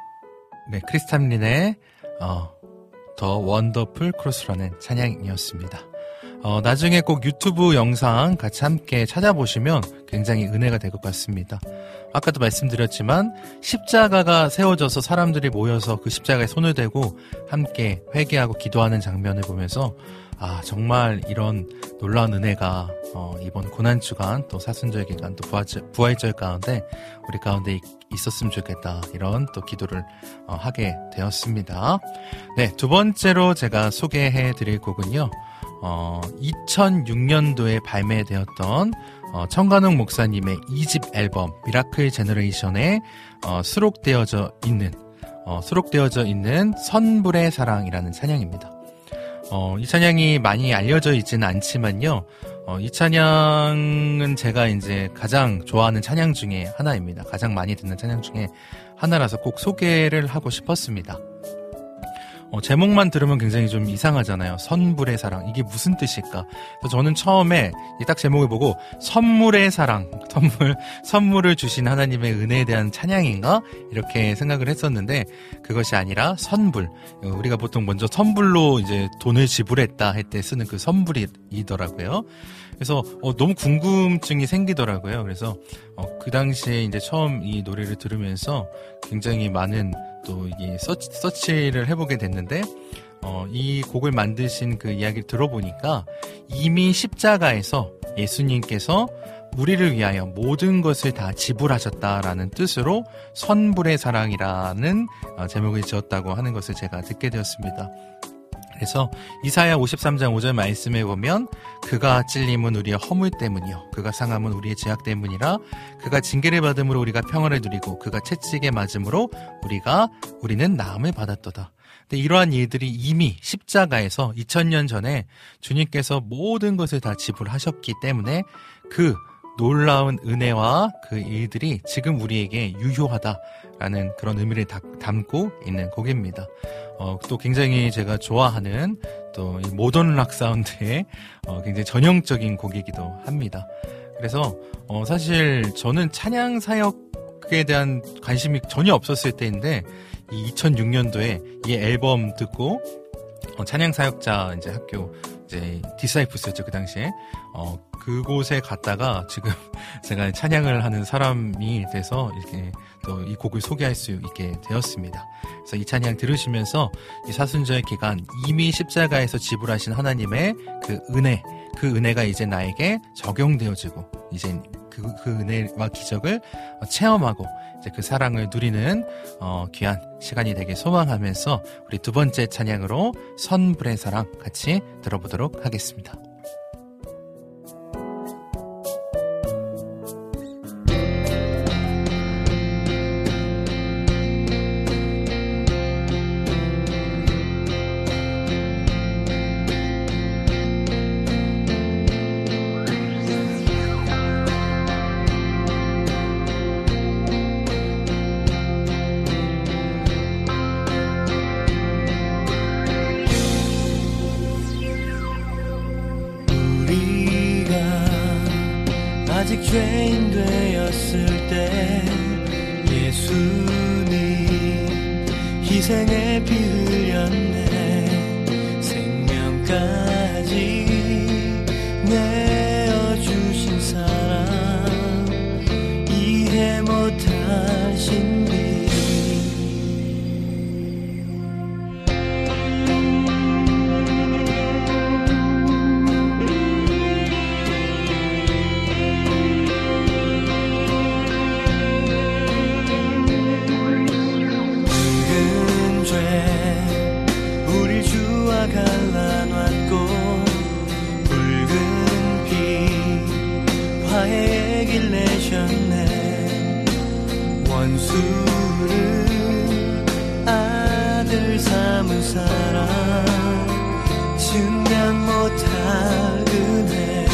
네, 크리스탐린의 어, 더 원더풀 크로스라는 찬양이었습니다. 어, 나중에 꼭 유튜브 영상 같이 함께 찾아보시면 굉장히 은혜가 될 것 같습니다. 아까도 말씀드렸지만 십자가가 세워져서 사람들이 모여서 그 십자가에 손을 대고 함께 회개하고 기도하는 장면을 보면서 아, 정말 이런 놀라운 은혜가 어, 이번 고난주간 또 사순절 기간 또 부활절, 부활절 가운데 우리 가운데 있었으면 좋겠다, 이런 또 기도를 어, 하게 되었습니다. 네, 두 번째로 제가 소개해 드릴 곡은요, 어, 이천육 년도에 발매되었던 어, 청관웅 목사님의 이 집 앨범 미라클 제너레이션에 어, 수록되어져 있는 어, 수록되어져 있는 선불의 사랑이라는 찬양입니다. 어, 이 찬양이 많이 알려져 있지는 않지만요, 어, 이 찬양은 제가 이제 가장 좋아하는 찬양 중에 하나입니다. 가장 많이 듣는 찬양 중에 하나라서 꼭 소개를 하고 싶었습니다. 어, 제목만 들으면 굉장히 좀 이상하잖아요. 선불의 사랑, 이게 무슨 뜻일까? 그래서 저는 처음에 딱 제목을 보고 선물의 사랑, 선물, 선물을 주신 하나님의 은혜에 대한 찬양인가? 이렇게 생각을 했었는데 그것이 아니라 선불. 우리가 보통 먼저 선불로 이제 돈을 지불했다 할 때 쓰는 그 선불이더라고요. 그래서 어, 너무 궁금증이 생기더라고요. 그래서 어, 그 당시에 이제 처음 이 노래를 들으면서 굉장히 많은 또 이게 서치, 서치를 해보게 됐는데, 어, 이 곡을 만드신 그 이야기를 들어보니까 이미 십자가에서 예수님께서 우리를 위하여 모든 것을 다 지불하셨다라는 뜻으로 선불의 사랑이라는 어, 제목을 지었다고 하는 것을 제가 듣게 되었습니다. 그래서 이사야 오십삼 장 오 절 말씀에 보면 그가 찔림은 우리의 허물 때문이요 그가 상함은 우리의 죄악 때문이라 그가 징계를 받음으로 우리가 평안을 누리고 그가 채찍에 맞음으로 우리가 우리는 나음을 받았도다. 근데 이러한 일들이 이미 십자가에서 이천 년 전에 주님께서 모든 것을 다 지불하셨기 때문에 그 놀라운 은혜와 그 일들이 지금 우리에게 유효하다라는 그런 의미를 다, 담고 있는 곡입니다. 어, 또 굉장히 제가 좋아하는 또 이 모던 락 사운드의 어, 굉장히 전형적인 곡이기도 합니다. 그래서 어, 사실 저는 찬양 사역에 대한 관심이 전혀 없었을 때인데 이 이천육 년도에 이 앨범 듣고 어, 찬양 사역자 이제 학교 이제 디사이프스였죠 그 당시에. 어, 그곳에 갔다가 지금 제가 찬양을 하는 사람이 돼서 이렇게 또 이 곡을 소개할 수 있게 되었습니다. 그래서 이 찬양 들으시면서 이 사순절 기간 이미 십자가에서 지불하신 하나님의 그 은혜, 그 은혜가 이제 나에게 적용되어지고 이제 그, 그 은혜와 기적을 체험하고 이제 그 사랑을 누리는 어, 귀한 시간이 되길 소망하면서 우리 두 번째 찬양으로 선불의 사랑 같이 들어보도록 하겠습니다. 죄인 되었을 때 예수님 희생에 피 흘렸네 생명까지 내어주신 사랑 이해 못하신 비 갈라놨고 붉은 피 화해의 길 내셨네 원수를 아들 삼은 사랑 증명 못할 은혜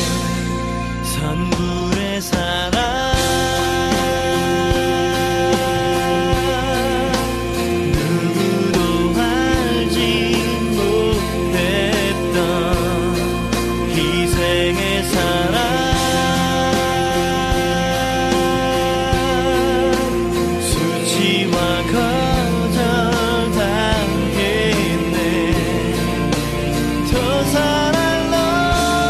선불의 사랑 사랑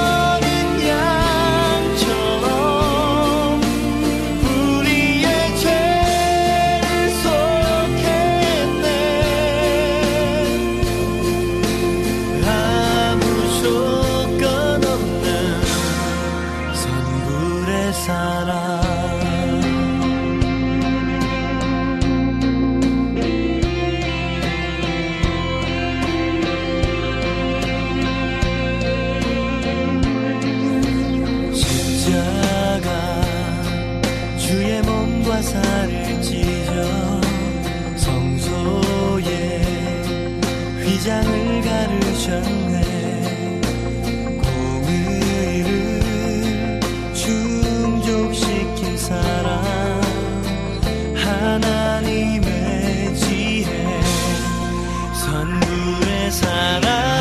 화살을 찢어 성소에 휘장을 가르셨네. 공의를 충족시킨 사람 하나님의 지혜 선불의 사랑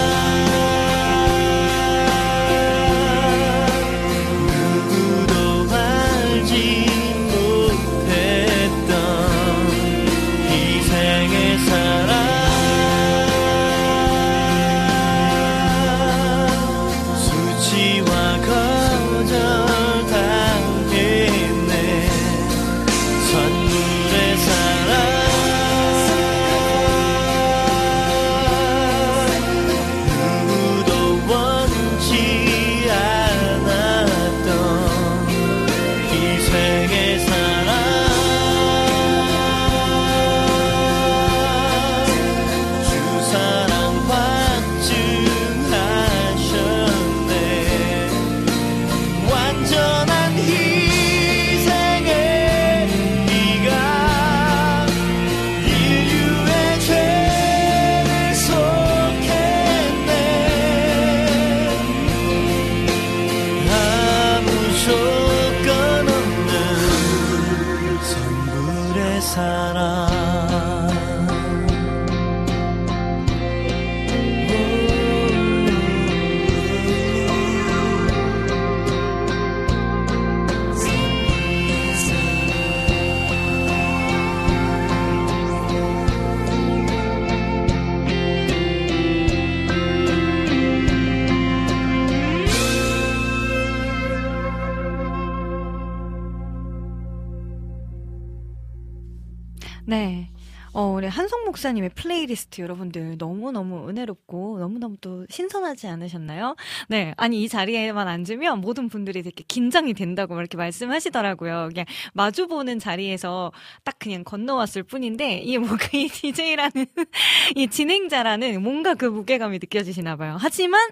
네. 어, 우리 한송 목사님의 플레이리스트 여러분들 너무너무 은혜롭고 너무너무 또 신선하지 않으셨나요? 네. 아니, 이 자리에만 앉으면 모든 분들이 되게 긴장이 된다고 이렇게 말씀하시더라고요. 그냥 마주보는 자리에서 딱 그냥 건너왔을 뿐인데, 이 뭔가 이 디제이라는, 이 진행자라는 뭔가 그 무게감이 느껴지시나 봐요. 하지만,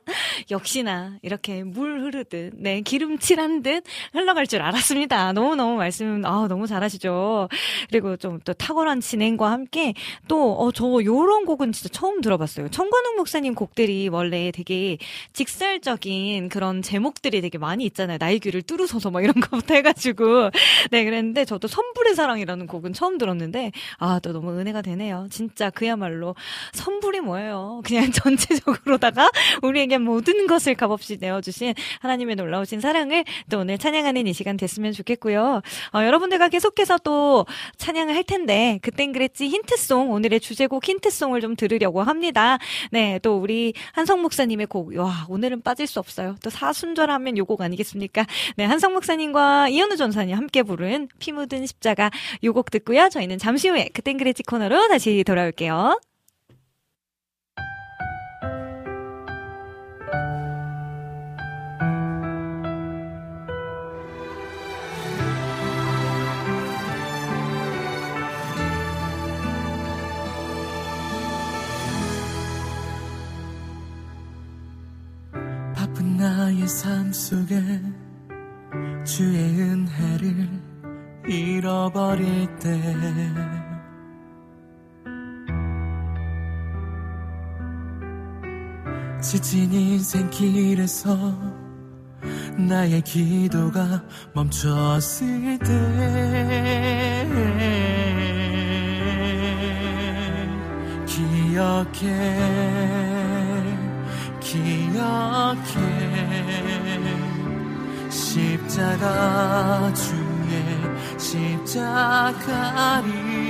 역시나 이렇게 물 흐르듯, 네, 기름칠한 듯 흘러갈 줄 알았습니다. 너무너무 말씀, 아, 너무 잘하시죠. 그리고 좀 또 탁월한 진행과 함께 또, 어, 저 요런 곡은 진짜 처음 들어봤어요. 청관욱 목사님 곡들이 원래 되게 직설적인 그런 제목들이 되게 많이 있잖아요. 나의 귀를 뚫으소서 뭐 이런 거부터 해가지고. 네, 그랬는데 저도 선불의 사랑이라는 곡은 처음 들었는데, 아, 또 너무 은혜가 되네요. 진짜 그야말로 선불이 뭐예요. 그냥 전체적으로다가 우리에게 모든 것을 값없이 내어주신 하나님의 놀라우신 사랑을 또 오늘 찬양하는 이 시간 됐으면 좋겠고요. 어, 여러분들과 계속해서 또 찬양을 할 텐데, 그땐 그랬지 힌트송, 오늘의 주제곡 힌트송을 좀 들으려고 합니다. 네, 또 우리 한성 목사님의 곡, 와, 오늘은 빠질 수 없어요. 또 사순절하면 요 곡 아니겠습니까? 네, 한성 목사님과 이현우 전사님 함께 부른 피 묻은 십자가 요 곡 듣고요. 저희는 잠시 후에 그땐 그랬지 코너로 다시 돌아올게요. 나의 삶 속에 주의 은혜를 잃어버릴 때 지친 인생길에서 나의 기도가 멈췄을 때 기억해 기억해 십자가 주의 십자가를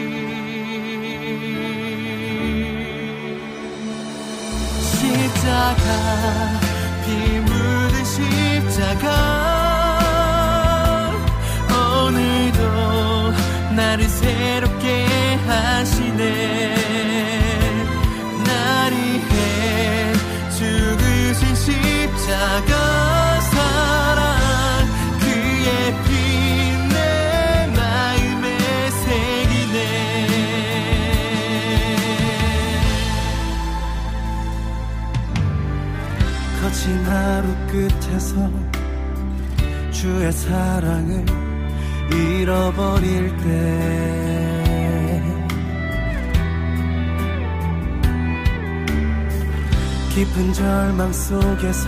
십자가 피 묻은 십자가 오늘도 나를 새롭게 하시네 날 위해 죽으신 십자가 사랑 그의 피 내 마음에 새기네 거친 하루 끝에서 주의 사랑을 잃어버릴 때 깊은 절망 속에서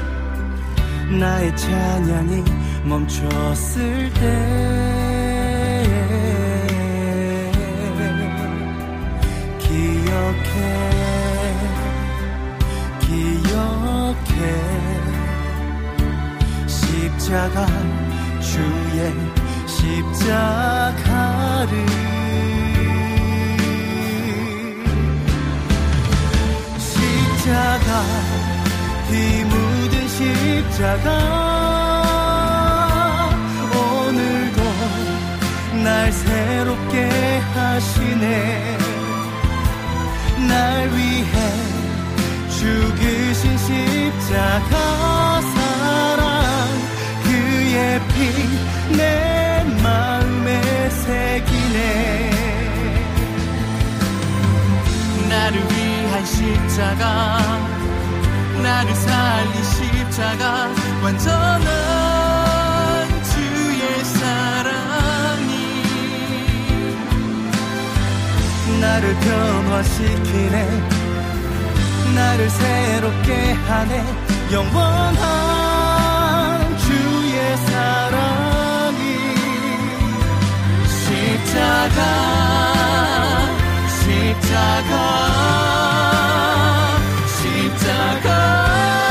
나의 찬양이 멈췄을 때 기억해 기억해 십자가 주의 십자가를 십자가 피 묻은 십자가 오늘도 날 새롭게 하시네 날 위해 죽으신 십자가 사랑 그의 피 내 마음에 새기네 나를 위한 십자가 나를 살린 십자가 완전한 주의 사랑이 나를 변화시키네 나를 새롭게 하네 영원한 주의 사랑이 십자가 십자가 십자가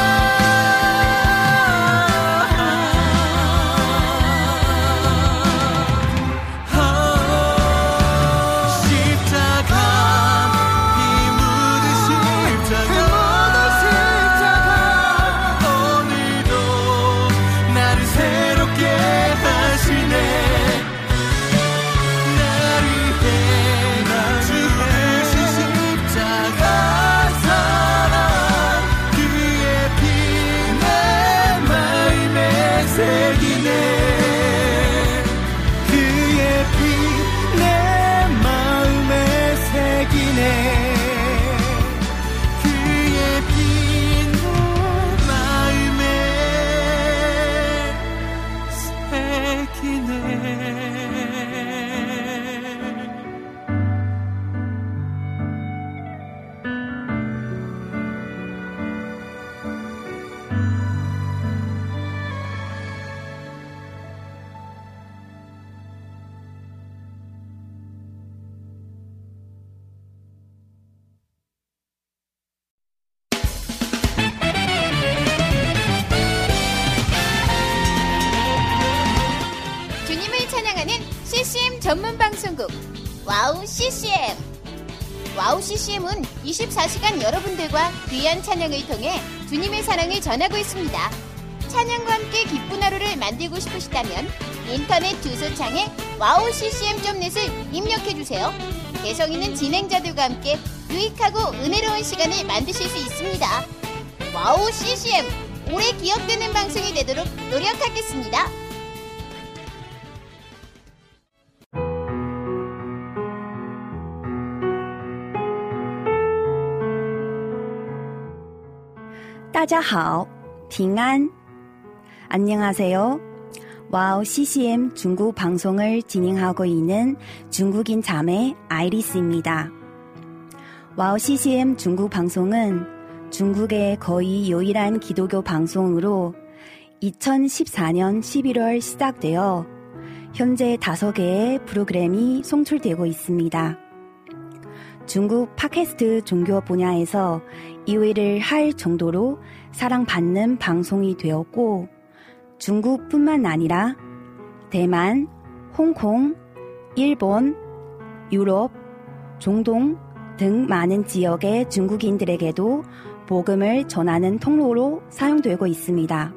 전문 방송국 와우 씨씨엠. 와우 씨씨엠은 이십사 시간 여러분들과 귀한 찬양을 통해 주님의 사랑을 전하고 있습니다. 찬양과 함께 기쁜 하루를 만들고 싶으시다면 인터넷 주소창에 와우 씨씨엠 닷 넷을 입력해주세요. 개성 있는 진행자들과 함께 유익하고 은혜로운 시간을 만드실 수 있습니다. 와우 씨씨엠, 오래 기억되는 방송이 되도록 노력하겠습니다. 따자하오, 빙안. 안녕하세요. 와우 씨씨엠 중국 방송을 진행하고 있는 중국인 자매 아이리스입니다. 와우 씨씨엠 중국 방송은 중국의 거의 유일한 기독교 방송으로 이천십사 년 십일월 시작되어 현재 다섯 개의 프로그램이 송출되고 있습니다. 중국 팟캐스트 종교 분야에서 이 위를 할 정도로 사랑받는 방송이 되었고 중국뿐만 아니라 대만, 홍콩, 일본, 유럽, 중동 등 많은 지역의 중국인들에게도 복음을 전하는 통로로 사용되고 있습니다.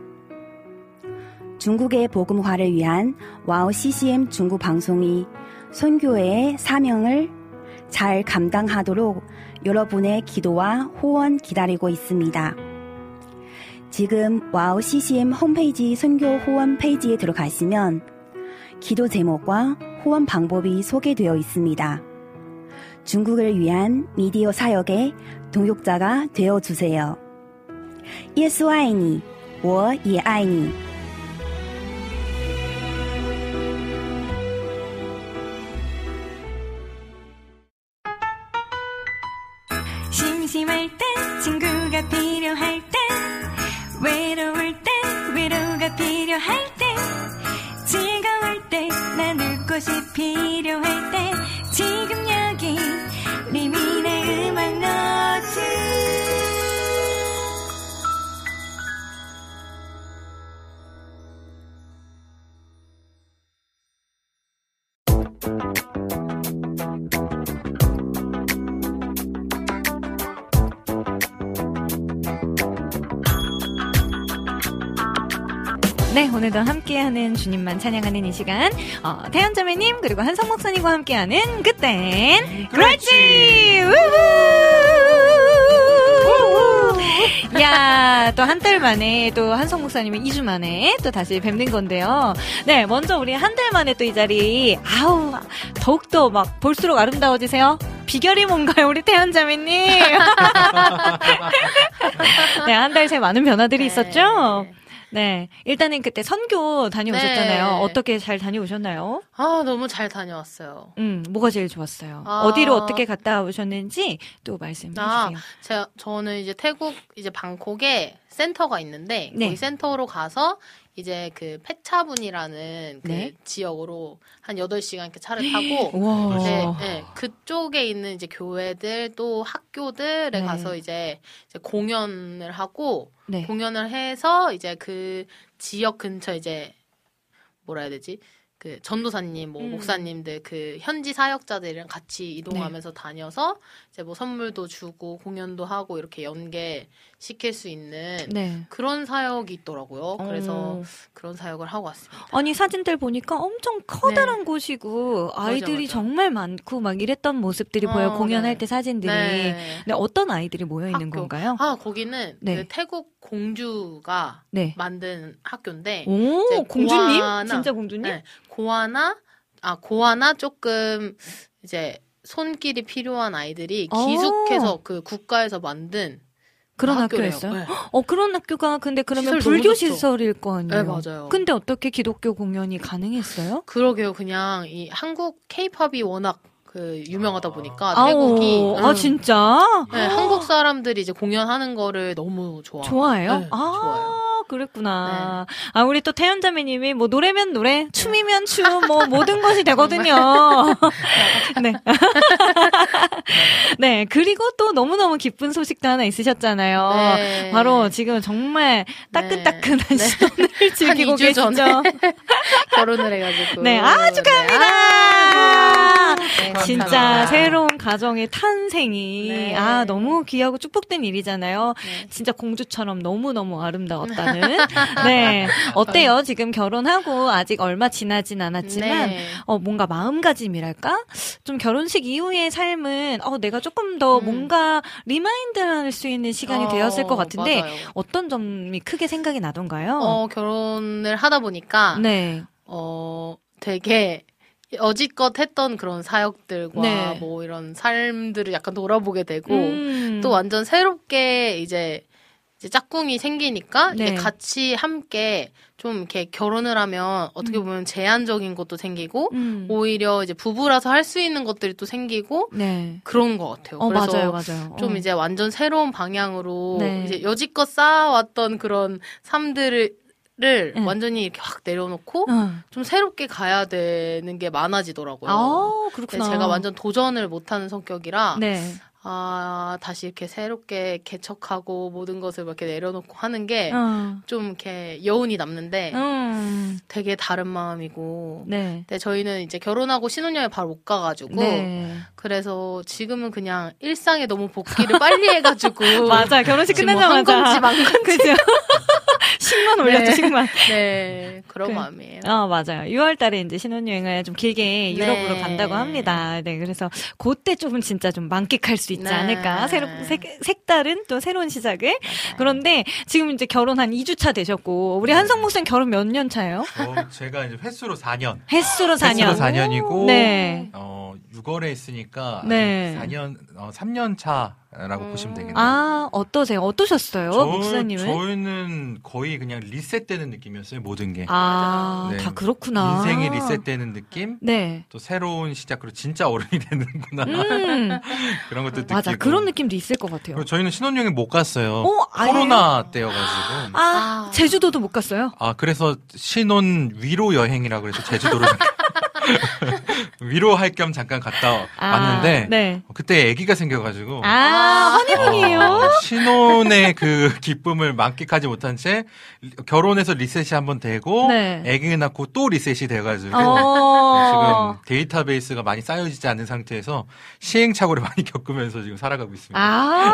중국의 복음화를 위한 와우 씨씨엠 중국 방송이 선교회의 사명을 잘 감당하도록 여러분의 기도와 후원 기다리고 있습니다. 지금 와우 씨씨엠 홈페이지 선교 후원 페이지에 들어가시면 기도 제목과 후원 방법이 소개되어 있습니다. 중국을 위한 미디어 사역의 동역자가 되어주세요. 예수爱你,我也爱你. 필요할 때 친구가 필요할 때 외로울 때 위로가 필요할 때 즐거울 때 나눌 곳이 필요할 때 지금 여기 리민의 음악 노트. 네, 오늘도 함께하는 주님만 찬양하는 이 시간, 어, 태연자매님 그리고 한성 목사님과 함께하는 그땐 그렇지. 야, 또 한 달 만에 또 한성 목사님은 이 주 만에 또 다시 뵙는 건데요. 네, 먼저 우리 한 달 만에 또 이 자리, 아우, 더욱더 막 볼수록 아름다워지세요. 비결이 뭔가요, 우리 태연자매님? 네, 한 달 새 많은 변화들이 네. 있었죠? 네. 일단은 그때 선교 다녀오셨잖아요. 네. 어떻게 잘 다녀오셨나요? 아, 너무 잘 다녀왔어요. 음, 뭐가 제일 좋았어요? 아. 어디로 어떻게 갔다 오셨는지 또 말씀해 주세요. 아, 제가, 저는 이제 태국, 이제 방콕에 센터가 있는데, 네. 거기 센터로 가서 이제 그 페차분이라는 그 네? 지역으로 한 여덟 시간 이렇게 차를 타고 네, 네, 그쪽에 있는 이제 교회들 또 학교들에 네. 가서 이제, 이제 공연을 하고 네. 공연을 해서 이제 그 지역 근처 이제 뭐라 해야 되지? 그 전도사님, 뭐 음. 목사님들, 그 현지 사역자들이랑 같이 이동하면서 네. 다녀서 이제 뭐 선물도 주고 공연도 하고 이렇게 연계 시킬 수 있는 네. 그런 사역이 있더라고요. 그래서 어. 그런 사역을 하고 왔습니다. 아니 사진들 보니까 엄청 커다란 네. 곳이고 아이들이 맞아, 맞아. 정말 많고 막 이랬던 모습들이 어, 보여요. 공연할 네. 때 사진들이. 네. 근데 어떤 아이들이 모여 있는 학교. 건가요? 아 거기는 네. 그 태국 공주가 네. 만든 학교인데. 오 공주님? 고아나, 진짜 공주님? 네. 고아나 아 고아나 조금 이제 손길이 필요한 아이들이 기숙해서 오. 그 국가에서 만든 그런 학교였어요? 네. 어 그런 학교가 근데 그러면 불교 시설일 거 아니에요? 네 맞아요. 근데 어떻게 기독교 공연이 가능했어요? 그러게요. 그냥 이 한국 K-팝이 워낙 그 유명하다 보니까 아, 태국이 아 응. 진짜? 네, 한국 사람들이 이제 공연하는 거를 너무 좋아. 좋아해요? 네, 아 좋아요. 그랬구나. 네. 아 우리 또 태연자매님이 뭐 노래면 노래, 춤이면 춤, 뭐 모든 것이 되거든요. 네. 네 그리고 또 너무 너무 기쁜 소식도 하나 있으셨잖아요. 네. 바로 지금 정말 따끈따끈한 네. 신혼을 즐기고 계시죠. 결혼을 해가지고. 네, 아 축하합니다. 아~ 네, 진짜 감사합니다. 새로운 가정의 탄생이 네. 아 너무 귀하고 축복된 일이잖아요. 네. 진짜 공주처럼 너무 너무 아름다웠다는. 네, 어때요? 지금 결혼하고 아직 얼마 지나진 않았지만 네. 어 뭔가 마음가짐이랄까? 좀 결혼식 이후의 삶은 어 내가 조금 더 음. 뭔가 리마인드할 수 있는 시간이 어, 되었을 것 같은데 맞아요. 어떤 점이 크게 생각이 나던가요? 어 결혼을 하다 보니까 네, 어 되게 여지껏 했던 그런 사역들과 네. 뭐 이런 삶들을 약간 돌아보게 되고 음. 또 완전 새롭게 이제 이제 짝꿍이 생기니까 네. 이제 같이 함께 좀 이렇게 결혼을 하면 어떻게 보면 음. 제한적인 것도 생기고 음. 오히려 이제 부부라서 할 수 있는 것들이 또 생기고 네. 그런 것 같아요. 어, 그래서 맞아요, 맞아요. 좀 어. 이제 완전 새로운 방향으로 네. 이제 여지껏 쌓아왔던 그런 삶들을 를 응. 완전히 이렇게 확 내려놓고 응. 좀 새롭게 가야 되는 게 많아지더라고요. 아, 그렇구나. 제가 완전 도전을 못하는 성격이라 네. 아 다시 이렇게 새롭게 개척하고 모든 것을 이렇게 내려놓고 하는 게 좀 응. 이렇게 여운이 남는데 응. 되게 다른 마음이고. 네. 근데 저희는 이제 결혼하고 신혼여행 바로 못 가가지고 네. 그래서 지금은 그냥 일상에 너무 복귀를 빨리 해가지고 맞아 결혼식 끝나자마자 한 건지 만 건지 십만 올렸죠, 네. 십만. 네, 그런 그, 마음이에요. 아, 맞아요. 유월 달에 이제 신혼여행을 좀 길게 유럽으로 네. 간다고 합니다. 네, 그래서 그때 조금 진짜 좀 만끽할 수 있지 네. 않을까. 새로, 색, 색다른 또 새로운 시작을. 맞아요. 그런데 지금 이제 결혼 한 이 주 차 되셨고, 우리 한성 목사님 결혼 몇 년 차예요? 어, 제가 이제 횟수로 사 년. 횟수로 사 년. 횟수로 사 년이고, 네. 어, 유월에 했으니까 네. 사 년, 어, 삼 년 차라고 음. 보시면 되겠네요. 아, 어떠세요? 어떠셨어요, 저, 목사님은? 저희는 거의 그냥 리셋되는 느낌이었어요, 모든 게. 아, 네. 다 그렇구나. 인생이 리셋되는 느낌? 네. 또 새로운 시작으로 진짜 어른이 되는구나. 음. 그런 것도 느끼고. 맞아, 그런 느낌도 있을 것 같아요. 그리고 저희는 신혼여행 못 갔어요. 어, 코로나 때여가지고. 아, 제주도도 못 갔어요? 아, 그래서 신혼 위로 여행이라고 해서 제주도로 위로할 겸 잠깐 갔다 아, 왔는데 네. 그때 아기가 생겨가지고 아 허니문이에요? 어, 신혼의 그 기쁨을 만끽하지 못한 채 결혼해서 리셋이 한번 되고 네. 아기 낳고 또 리셋이 돼가지고 어~ 지금 데이터베이스가 많이 쌓여지지 않은 상태에서 시행착오를 많이 겪으면서 지금 살아가고 있습니다. 아,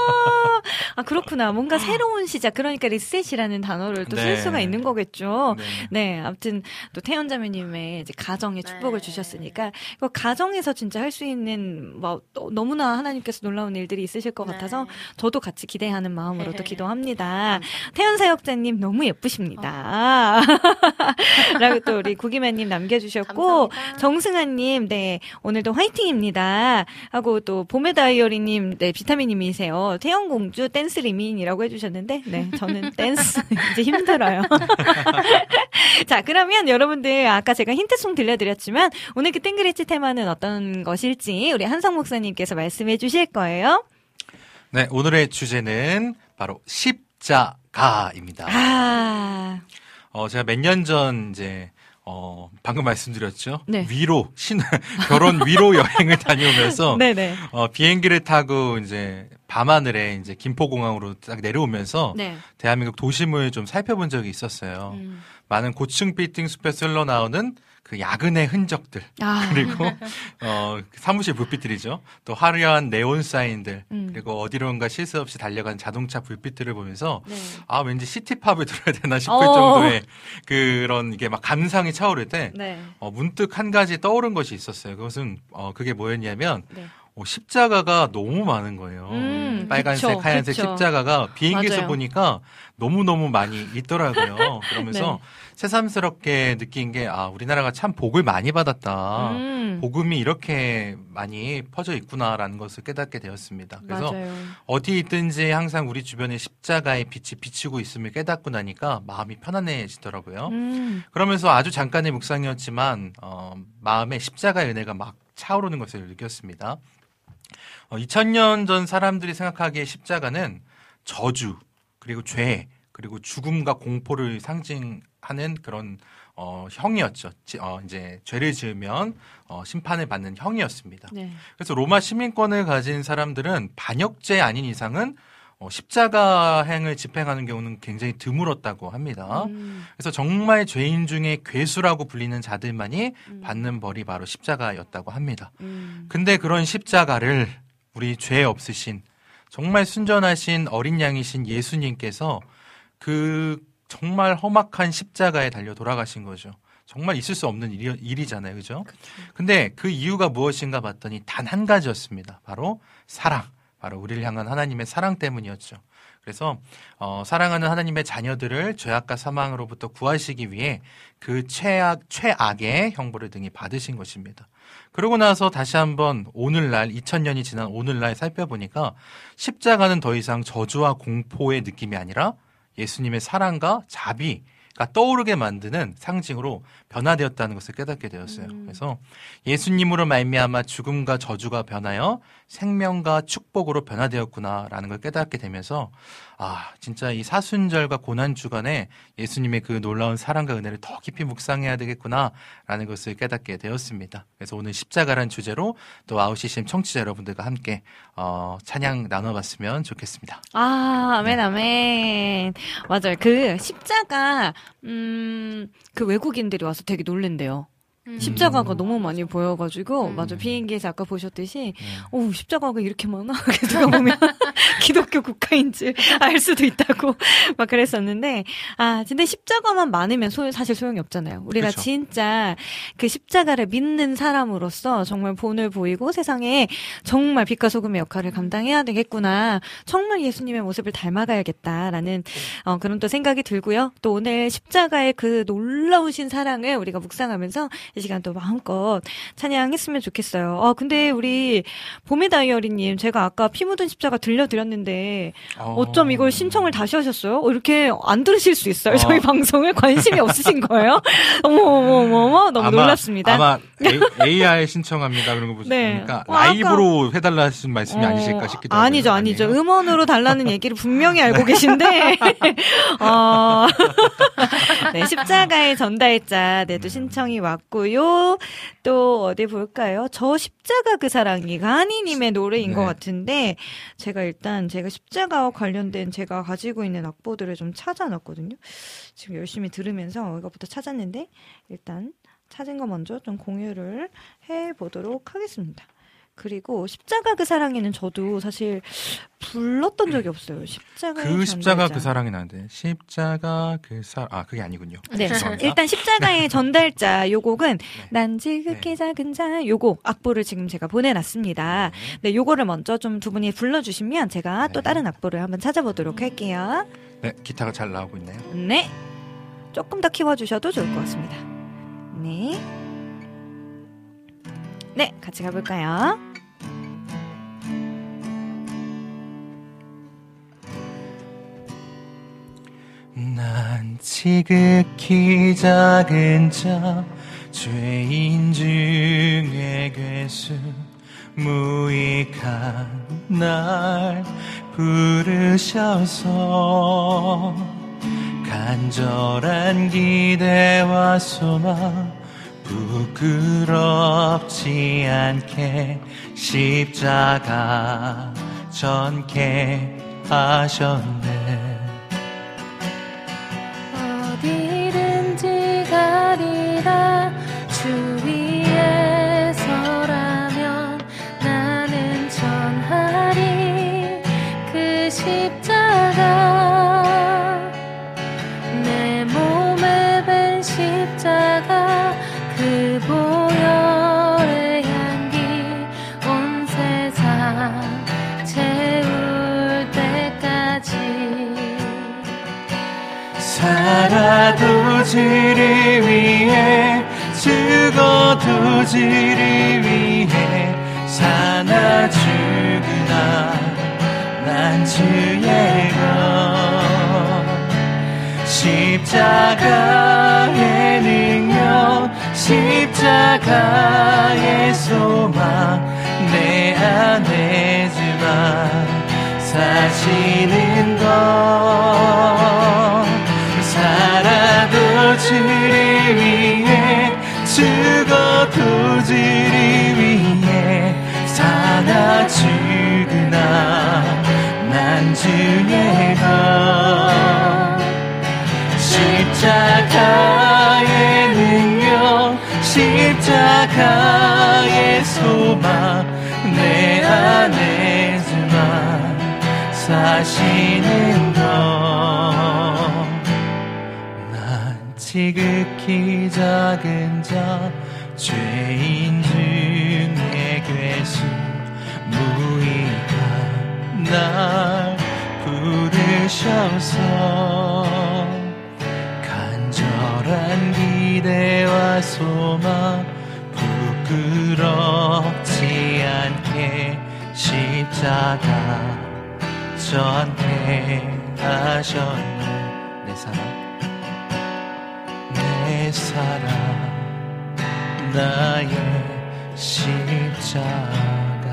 아 그렇구나. 뭔가 새로운 시작, 그러니까 리셋이라는 단어를 또 쓸 네. 수가 있는 거겠죠. 네. 네, 아무튼 또 태연자매님의 이제 가정의 축복을 네. 주셨으니까 그 가정에서 진짜 할 수 있는 뭐 너무나 하나님께서 놀라운 일들이 있으실 것 네. 같아서 저도 같이 기대하는 마음으로 또 기도합니다. 태연 사역자님 너무 예쁘십니다. 어. 라고 또 우리 구기만님 남겨주셨고 감사합니다. 정승아님 네 오늘도 화이팅입니다. 하고 또 봄의 다이어리님 네 비타민님이세요. 태연공주 댄스 리민이라고 해주셨는데 네 저는 댄스 이제 힘들어요. 자 그러면 여러분들 아까 제가 힌트송 들려드렸지만 오늘 그 땡그레치 테마는 어떤 것일지 우리 한성 목사님께서 말씀해 주실 거예요. 네, 오늘의 주제는 바로 십자가입니다. 아, 어, 제가 몇 년 전 이제 어, 방금 말씀드렸죠. 네. 위로 신 결혼 위로 여행을 다녀오면서 네네. 어, 비행기를 타고 이제 밤하늘에 이제 김포공항으로 딱 내려오면서 네. 대한민국 도심을 좀 살펴본 적이 있었어요. 음. 많은 고층 빌딩 숲에 흘러 나오는 그 야근의 흔적들 아. 그리고 어 사무실 불빛들이죠. 또 화려한 네온 사인들 음. 그리고 어디론가 쉴 새 없이 달려간 자동차 불빛들을 보면서 네. 아 왠지 시티팝을 들어야 되나 싶을 어. 정도의 그런 이게 막 감상이 차오를 때 네. 어, 문득 한 가지 떠오른 것이 있었어요. 그것은 어 그게 뭐였냐면 네. 어, 십자가가 너무 많은 거예요. 음, 빨간색, 그쵸, 하얀색 그쵸. 십자가가 비행기에서 맞아요. 보니까 너무너무 많이 있더라고요. 그러면서 네. 새삼스럽게 느낀 게, 아, 우리나라가 참 복을 많이 받았다. 음. 복음이 이렇게 많이 퍼져 있구나라는 것을 깨닫게 되었습니다. 그래서 맞아요. 어디 있든지 항상 우리 주변에 십자가의 빛이 비치고 있음을 깨닫고 나니까 마음이 편안해지더라고요. 음. 그러면서 아주 잠깐의 묵상이었지만 어, 마음에 십자가의 은혜가 막 차오르는 것을 느꼈습니다. 어, 이천 년 전 사람들이 생각하기에 십자가는 저주, 그리고 죄, 그리고 죽음과 공포를 상징하는 그런 어, 형이었죠. 지, 어, 이제 죄를 지으면 어, 심판을 받는 형이었습니다. 네. 그래서 로마 시민권을 가진 사람들은 반역죄 아닌 이상은 어, 십자가행을 집행하는 경우는 굉장히 드물었다고 합니다. 음. 그래서 정말 죄인 중에 괴수라고 불리는 자들만이 음. 받는 벌이 바로 십자가였다고 합니다. 음. 근데 그런 십자가를 우리 죄 없으신 정말 순전하신 어린 양이신 예수님께서 그 정말 험악한 십자가에 달려 돌아가신 거죠. 정말 있을 수 없는 일이, 일이잖아요. 그죠? 그쵸. 근데 그 이유가 무엇인가 봤더니 단 한 가지였습니다. 바로 사랑. 바로 우리를 향한 하나님의 사랑 때문이었죠. 그래서 어, 사랑하는 하나님의 자녀들을 죄악과 사망으로부터 구하시기 위해 그 최악, 최악의 형벌을 등이 받으신 것입니다. 그러고 나서 다시 한번 오늘날 이천 년이 지난 오늘날 살펴보니까 십자가는 더 이상 저주와 공포의 느낌이 아니라 예수님의 사랑과 자비가 떠오르게 만드는 상징으로 변화되었다는 것을 깨닫게 되었어요. 음. 그래서 예수님으로 말미암아 죽음과 저주가 변하여 생명과 축복으로 변화되었구나라는 걸 깨닫게 되면서 아 진짜 이 사순절과 고난 주간에 예수님의 그 놀라운 사랑과 은혜를 더 깊이 묵상해야 되겠구나라는 것을 깨닫게 되었습니다. 그래서 오늘 십자가란 주제로 또 아웃시스템 청취자 여러분들과 함께 어, 찬양 나눠봤으면 좋겠습니다. 아 아멘 네. 아멘. 맞아요. 그 십자가 음, 그 외국인들이 와서 되게 놀랜대요. 음. 십자가가 너무 많이 보여가지고 음. 맞아 비행기에서 아까 보셨듯이 음. 오 십자가가 이렇게 많아? 누가 보면 기독교 국가인 줄 알 수도 있다고 막 그랬었는데 아 근데 십자가만 많으면 소, 사실 소용이 없잖아요. 우리가 그쵸. 진짜 그 십자가를 믿는 사람으로서 정말 본을 보이고 세상에 정말 빛과 소금의 역할을 감당해야 되겠구나. 정말 예수님의 모습을 닮아가야겠다라는 어, 그런 또 생각이 들고요. 또 오늘 십자가의 그 놀라우신 사랑을 우리가 묵상하면서 이 시간 또 마음껏 찬양했으면 좋겠어요. 아, 근데 우리 봄의 다이어리님, 제가 아까 피 묻은 십자가 들려드렸는데 어... 어쩜 이걸 신청을 다시 하셨어요? 어, 이렇게 안 들으실 수 있어요? 어... 저희 방송을 관심이 없으신 거예요? 어머 어머 어머 어머 너무 아마, 놀랍습니다. 아마 에이아이 신청합니다 그런 거 보시니까 네. 라이브로 아까... 해달라 하신 말씀이 어... 아니실까 싶기도 하고요. 아니죠, 아니죠. 아니에요? 음원으로 달라는 얘기를 분명히 알고 계신데 어... 네, 십자가의 전달자 네도 신청이 왔고요. 또 어디 볼까요? 저 십자가 그 사랑이 가니님의 노래인 네. 것 같은데 제가 일단 제가 십자가와 관련된 제가 가지고 있는 악보들을 좀 찾아놨거든요. 지금 열심히 들으면서 이것부터 찾았는데 일단 찾은 거 먼저 좀 공유를 해보도록 하겠습니다. 그리고 십자가 그 사랑에는 저도 사실 불렀던 적이 없어요. 십자가 그 십자가 그 사랑이 나는데 십자가 그 사랑 아 그게 아니군요. 네, 일단 십자가의 전달자 요 곡은 네. 난 지극히 네. 작은 자 요거 악보를 지금 제가 보내놨습니다. 네, 요거를 먼저 좀 두 분이 불러주시면 제가 네. 또 다른 악보를 한번 찾아보도록 할게요. 네, 기타가 잘 나오고 있나요? 네, 조금 더 키워주셔도 좋을 것 같습니다. 네, 네, 같이 가볼까요? 난 지극히 작은 자 죄인 중에 괴수 무익한 날 부르셔서 간절한 기대와 소망 부끄럽지 않게 십자가 전케 하셨네. 어디든지 가리라 주 위에 서라면 나는 전하리 그 십자가 내 몸에 밴 십자가 그 보혈의 향기 온 세상 채울 때까지 살아도 주를 위해 죽어도 주를 위해 사나 죽으나 난 주의 것 십자가의 능력 십자가의 소망 내 안에 주만 사시는 것 살아도 주를 위해 죽어도 주를 위해 사나 죽으나 난 주의 것 십자가의 능력 십자가의 소망 내 안에 주만 사시는 것 난 지극히 작은 자 죄인 중에 괴수 무익한 날 부르셔서 간절한 기대와 소망 부끄럽지 않게 십자가 전케 하셨네. 내 사랑 내 사랑 나의 십자가.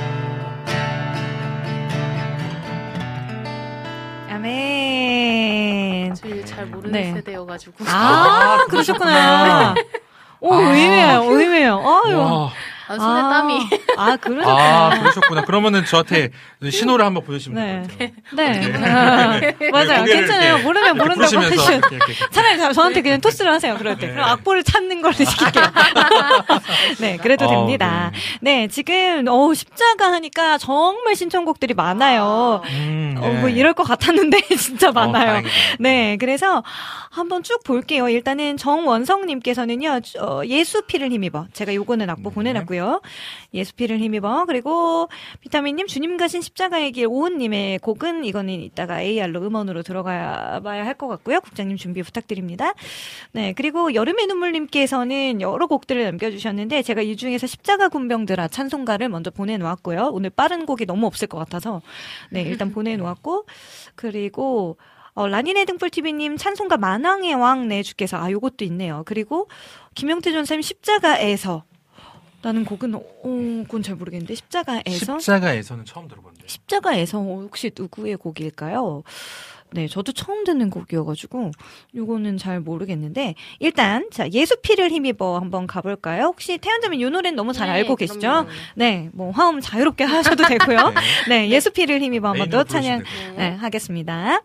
아멘. 저희 잘 모르는 네. 세대여가지고. 아, 그러셨구나. 오, 아, 의외요, 의외요. 아유. 아, 손에 아, 땀이. 아, 그러셨구나. 아, 그러셨구나. 그러면은 저한테 신호를 한번 보여주시면 네. 될 것 네. 같아요. 네. 아, 맞아요. 괜찮아요. 이렇게, 모르면 모른다고 하시면. 차라리 저한테 그냥 토스를 하세요. 그럴 때. 네. 그럼 악보를 찾는 걸로 시킬게요. 네, 그래도 어, 됩니다. 네. 네, 지금, 어 십자가 하니까 정말 신청곡들이 많아요. 음, 네. 어, 뭐 이럴 것 같았는데 진짜 많아요. 어, 네, 그래서 한번 쭉 볼게요. 일단은 정원성님께서는요, 어, 예수 피를 힘입어. 제가 요거는 악보 네. 보내놨고요. 있고요. 예수피를 힘입어. 그리고 비타민님 주님 가신 십자가의 길 오은님의 곡은 이거는 이따가 에이알로 음원으로 들어가 봐야 할 것 같고요. 국장님 준비 부탁드립니다. 네, 그리고 여름의 눈물님께서는 여러 곡들을 남겨주셨는데 제가 이 중에서 십자가 군병들아 찬송가를 먼저 보내놓았고요. 오늘 빠른 곡이 너무 없을 것 같아서 네, 일단 보내놓았고 그리고 어, 라니네 등불티비님 찬송가 만왕의 왕 내 주께서 아 요것도 있네요. 그리고 김영태 전사님 십자가에서 라는 곡은 어, 그건 잘 모르겠는데 십자가에서 십자가에서는 처음 들어봤는데 십자가에서 혹시 누구의 곡일까요? 네, 저도 처음 듣는 곡이어가지고 요거는 잘 모르겠는데 일단 자 예수피를 힘입어 한번 가볼까요? 혹시 태연자면 이 노래는 너무 잘 네, 알고 계시죠? 그럼요. 네, 뭐 화음 자유롭게 하셔도 되고요. 네, 네 예수피를 힘입어 한번 더 찬양 네, 하겠습니다.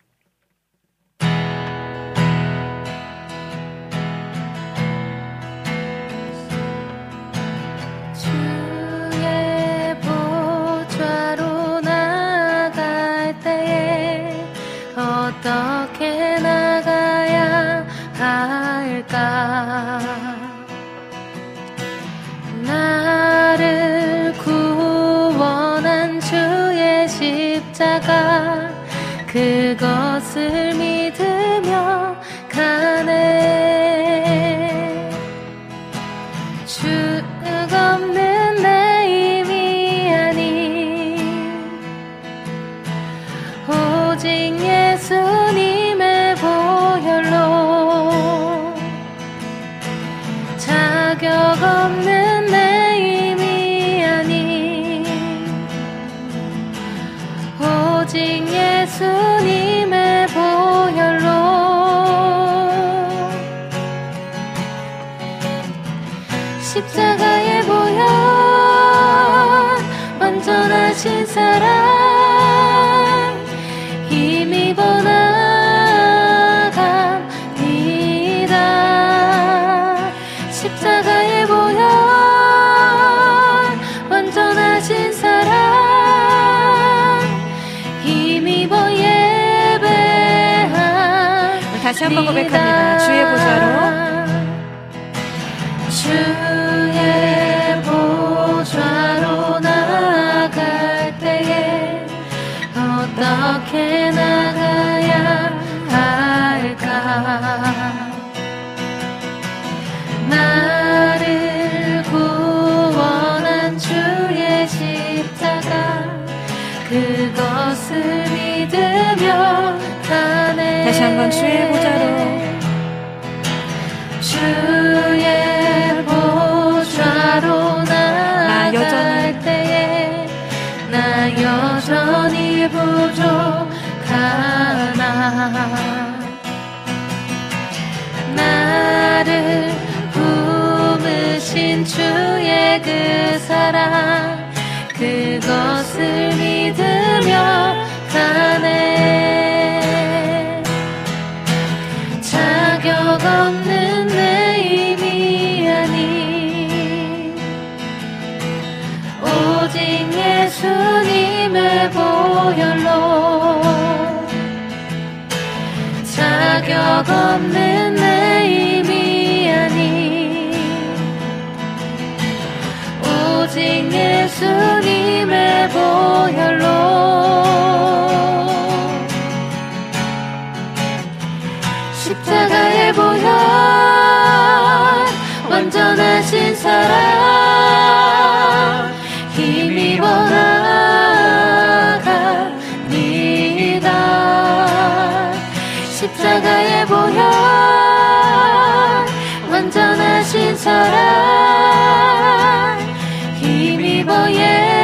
어떻게 나가야 할까? 나를 구원한 주의 십자가 그것을 믿으며 가네. 주 없는 내 힘이 아닌 오직 예수님의 보혈로 자격 없는 내 힘이 아닌 오직 예수님의 보혈로 십자가의 보혈 완전하신 사랑 힘입어 나갑니다. 십자가의 보혈 완전하신 사랑 힘입어 예배합니다. 다시 한번 고백합니다. 주의 보좌로 주의 보좌로 나아갈 때에 어떻게 나가야 할까? 나를 구원한 주의 십자가 그것을 믿으며 가네. 다시 한번 주의 보좌로 주의 보좌로 나아갈 때에 나 여전히 부족하나. 나를 품으신 주의 그 사랑 그것을 믿으며 가네. 자격 없는 내 힘이 아닌 오직 예수님의 보혈로 자격 없는 내 힘이 아닌 오직 예수님의 보혈로 십자가의 보혈 완전하신 사랑 힘입어 나갑니다. 십자가의 보혈 완전하신 사랑 힘입어 예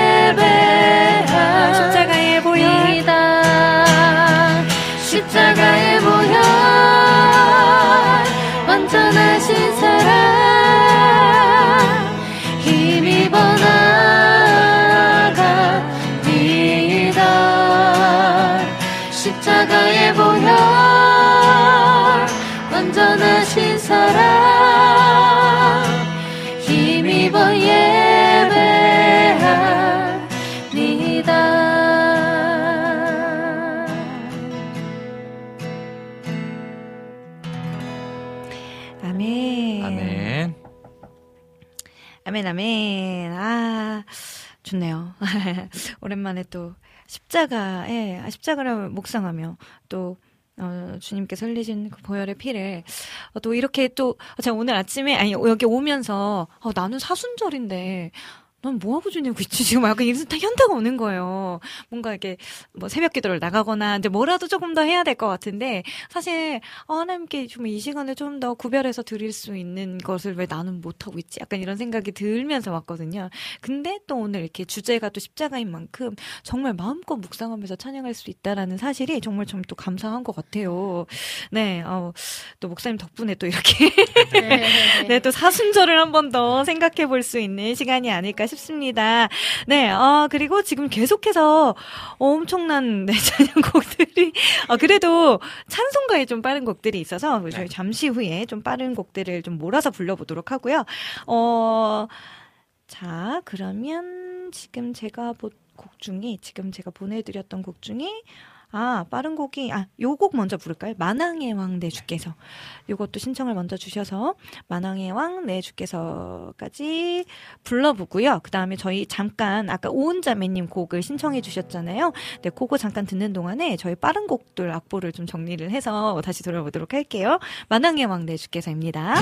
아멘, 아멘. 아, 좋네요. 오랜만에 또 십자가에, 십자가를 묵상하며 또 어, 주님께서 흘리신 그 보혈의 피를 어, 또 이렇게 또 제가 오늘 아침에 아니 여기 오면서 어, 나는 사순절인데 난 뭐하고 지내고 있지? 지금 약간 이런 현타가 오는 거예요. 뭔가 이렇게 뭐 새벽 기도를 나가거나 이제 뭐라도 조금 더 해야 될 것 같은데 사실 어, 하나님께 좀 이 시간에 좀 더 구별해서 드릴 수 있는 것을 왜 나는 못하고 있지? 약간 이런 생각이 들면서 왔거든요. 근데 또 오늘 이렇게 주제가 또 십자가인 만큼 정말 마음껏 묵상하면서 찬양할 수 있다라는 사실이 정말 좀 또 감사한 것 같아요. 네, 어, 또 목사님 덕분에 또 이렇게 네, 또 사순절을 한 번 더 생각해 볼 수 있는 시간이 아닐까 싶습니다. 네, 어, 그리고 지금 계속해서 엄청난 네, 찬양곡들이, 어, 그래도 찬송가에 좀 빠른 곡들이 있어서 저희 잠시 후에 좀 빠른 곡들을 좀 몰아서 불러보도록 하고요. 어, 자, 그러면 지금 제가 본 곡 중에, 지금 제가 보내드렸던 곡 중에, 아, 빠른 곡이, 아, 요 곡 먼저 부를까요? 만왕의 왕 내 주께서. 요것도 신청을 먼저 주셔서, 만왕의 왕 내 주께서까지 불러보고요. 그 다음에 저희 잠깐, 아까 오은자매님 곡을 신청해 주셨잖아요. 네, 그거 잠깐 듣는 동안에 저희 빠른 곡들 악보를 좀 정리를 해서 다시 돌아보도록 할게요. 만왕의 왕 내 주께서입니다.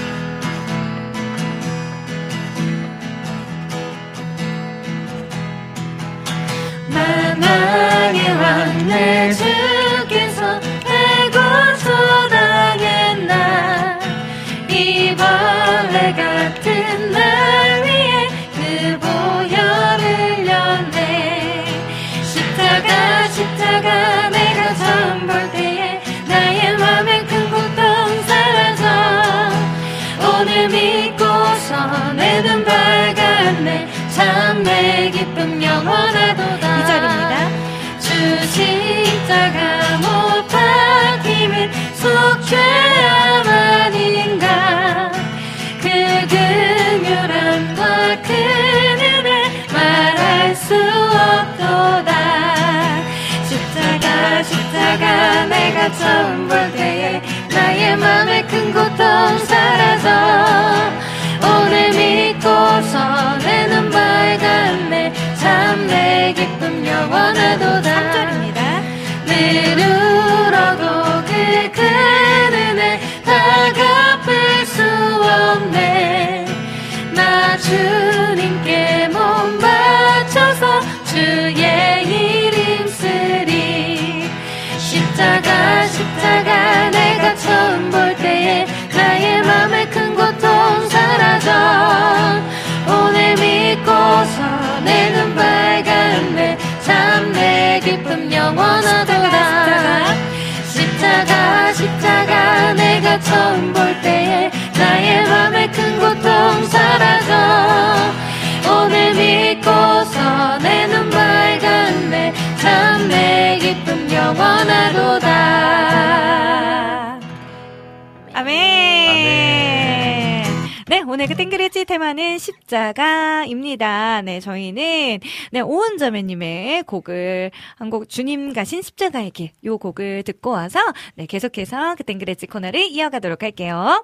만왕의 왕 내 주께서 해고소당했나 이 벌레 같은 날 위해 그 보혈을 흘렸네 십자가 십자가 내가 처음 볼 때에 나의 맘에 큰 고통 사라져 오늘 믿고서 내 눈 밝았네 참 내 기쁨 영원하도다 이 절입니다. 주 십자가 못 박힘은 속죄함 아닌가 그 긍휼함과 큰 은혜 말할 수 없도다 십자가 십자가 내가 처음 볼 때에 나의 맘에 큰 고통 사라져 오늘 믿고서 내 눈 밝았네 참 내 기쁨 영원하도다 삼 절입니다. 늘 울어도 그 큰 은혜 다 갚을 수 없네 나 주님께 몸 바쳐서 주의 이름 쓰리 십자가 십자가 내가 처음 볼 때에 나의 맘에 큰 고통 사라져 오늘 믿고서 내 눈 밝았네 참 내 기쁨 영원하도다 십자가 십자가 내가 처음 볼 때에 나의 맘에 큰 고통 사라져 오늘 믿고서 내 눈 밝았네 참 내 기쁨 영원하도다 아멘. 네, 오늘 그 땡그레지 테마는 십자가입니다. 네, 저희는, 네, 오은자매님의 곡을, 한 곡, 주님 가신 십자가의 길, 요 곡을 듣고 와서, 네, 계속해서 그 땡그레지 코너를 이어가도록 할게요.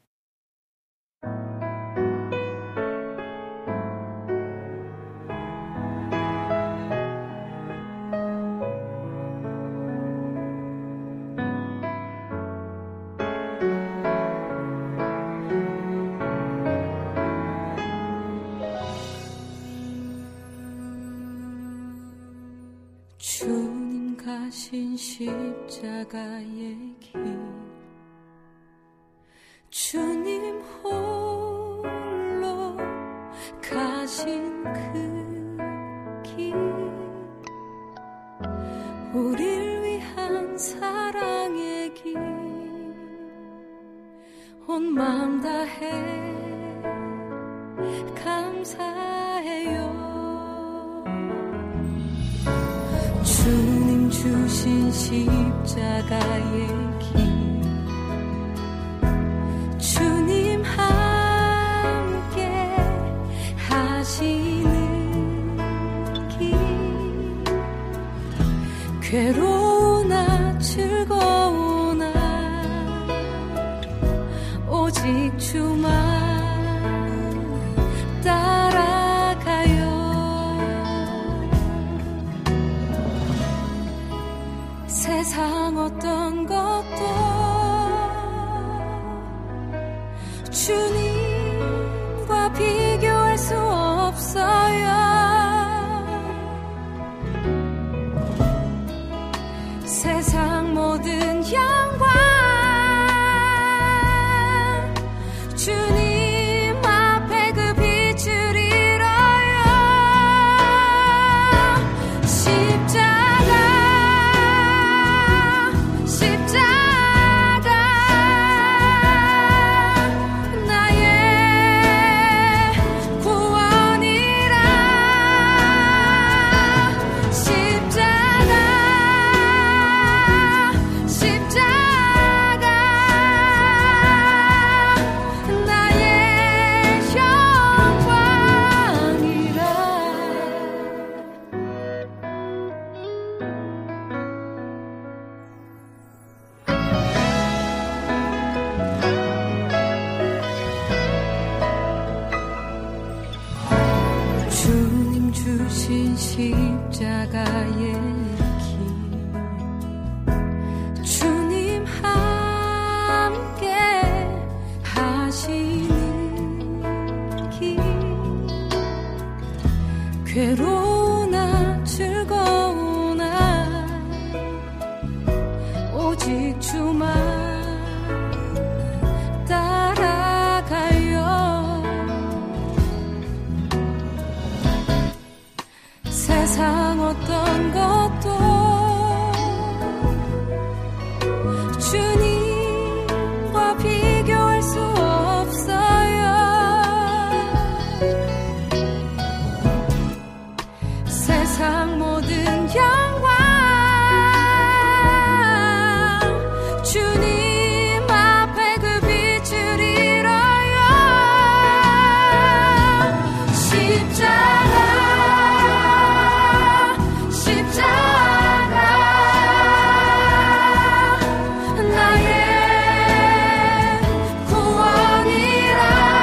주님 가신 십자가의 길 주님 홀로 가신 그 길 우릴 위한 사랑의 길 온 마음 다해 감사해요 주님 주신 십자가의 길 주님 함께 하시는 길 괴로우나 즐거우나 오직 주만 따라 어떤 것도 주님과 비교할 수 없어요. 세상 모든 영광 주님 앞에 그 빛을 잃어요. 십자가 십자가 나의 구원이라. 십자가 십자가 나의 영광이라. 주님 주신 십자가의 길 주님 함께 하시는 길 괴로우나 즐거우나 오직 주만 따라가요. 세상 어떤 것도 주님과 비교할 수 없어요. 세상 모든 영광 주님 앞에 그 빛을 잃어요. 십자가 십자가 나의 구원이라.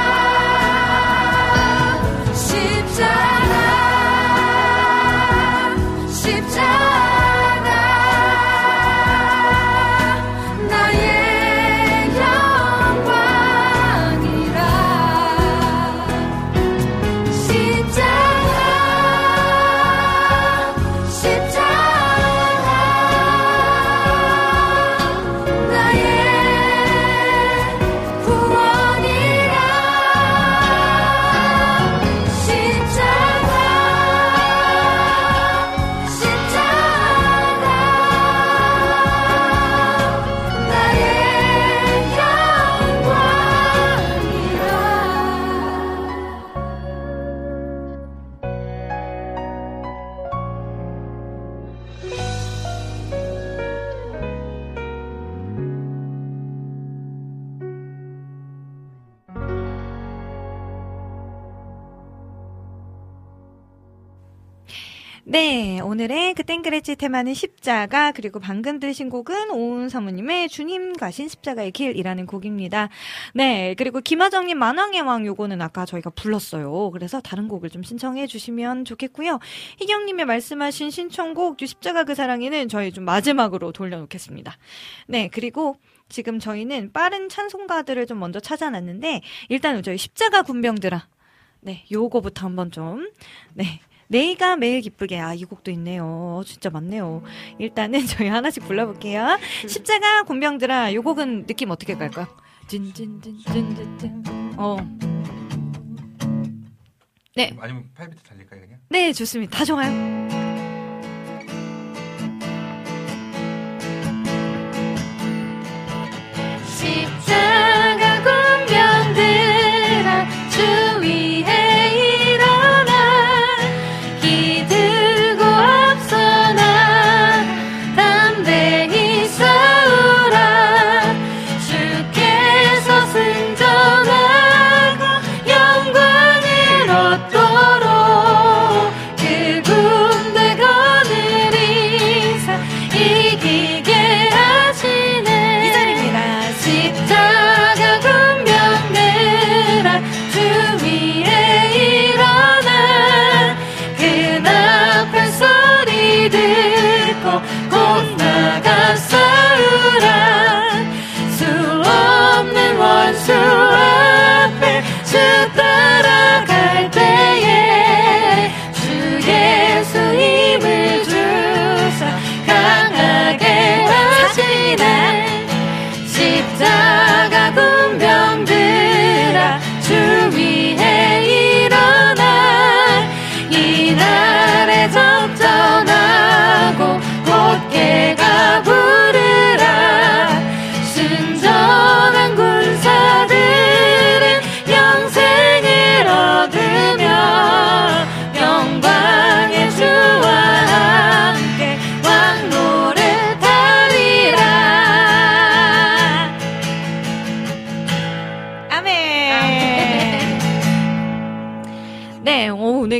십자가 십자가 나의 영광이라. 십자가 십자가 나의 구원이라. 십자가 십자가 나의 네, 오늘의 그 땡그레치 테마는 십자가, 그리고 방금 들으신 곡은 오은 사모님의 주님 가신 십자가의 길이라는 곡입니다. 네, 그리고 김하정님 만왕의 왕 요거는 아까 저희가 불렀어요. 그래서 다른 곡을 좀 신청해 주시면 좋겠고요. 희경님의 말씀하신 신청곡 십자가 그 사랑에는 저희 좀 마지막으로 돌려놓겠습니다. 네, 그리고 지금 저희는 빠른 찬송가들을 좀 먼저 찾아놨는데 일단은 저희 십자가 군병들아, 네, 요거부터 한번 좀, 네. 내가 매일 기쁘게. 아, 이 곡도 있네요. 진짜 많네요. 일단은 저희 하나씩 불러볼게요. 십자가 군병들아, 요 곡은 느낌 어떻게 갈까요? 찐찐찐찐찐찐. 어. 네. 아니면 팔 비트 달릴까요, 그냥? 네, 좋습니다. 다 좋아요. 십자가 군병들아 주 위에 일어나 기 들고 앞서나 담대히 싸우라 주께서 승전하고 영광을 얻도록 그 군대가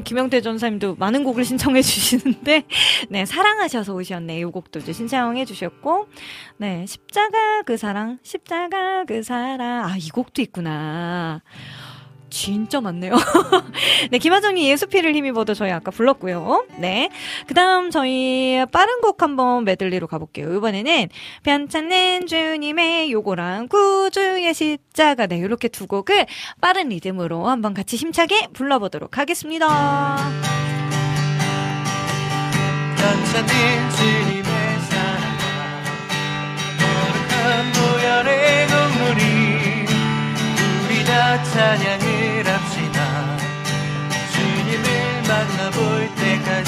김영태 전사님도 많은 곡을 신청해 주시는데, 네, 사랑하셔서 오셨네. 이 곡도 이제 신청해 주셨고, 네, 십자가 그 사랑, 십자가 그 사랑. 아, 이 곡도 있구나. 진짜 많네요. 네, 김하정이 예수피를 힘입어도 저희 아까 불렀고요. 네. 그 다음 저희 빠른 곡 한번 메들리로 가볼게요. 이번에는 편찮는 주님의 요거랑 구주의 십자가. 네, 이렇게 두 곡을 빠른 리듬으로 한번 같이 힘차게 불러보도록 하겠습니다. 편찮는 주님의 사랑과 거룩한 보혈의 공물이 우리 다 찬양을 합시다. 주님을 만나볼 때까지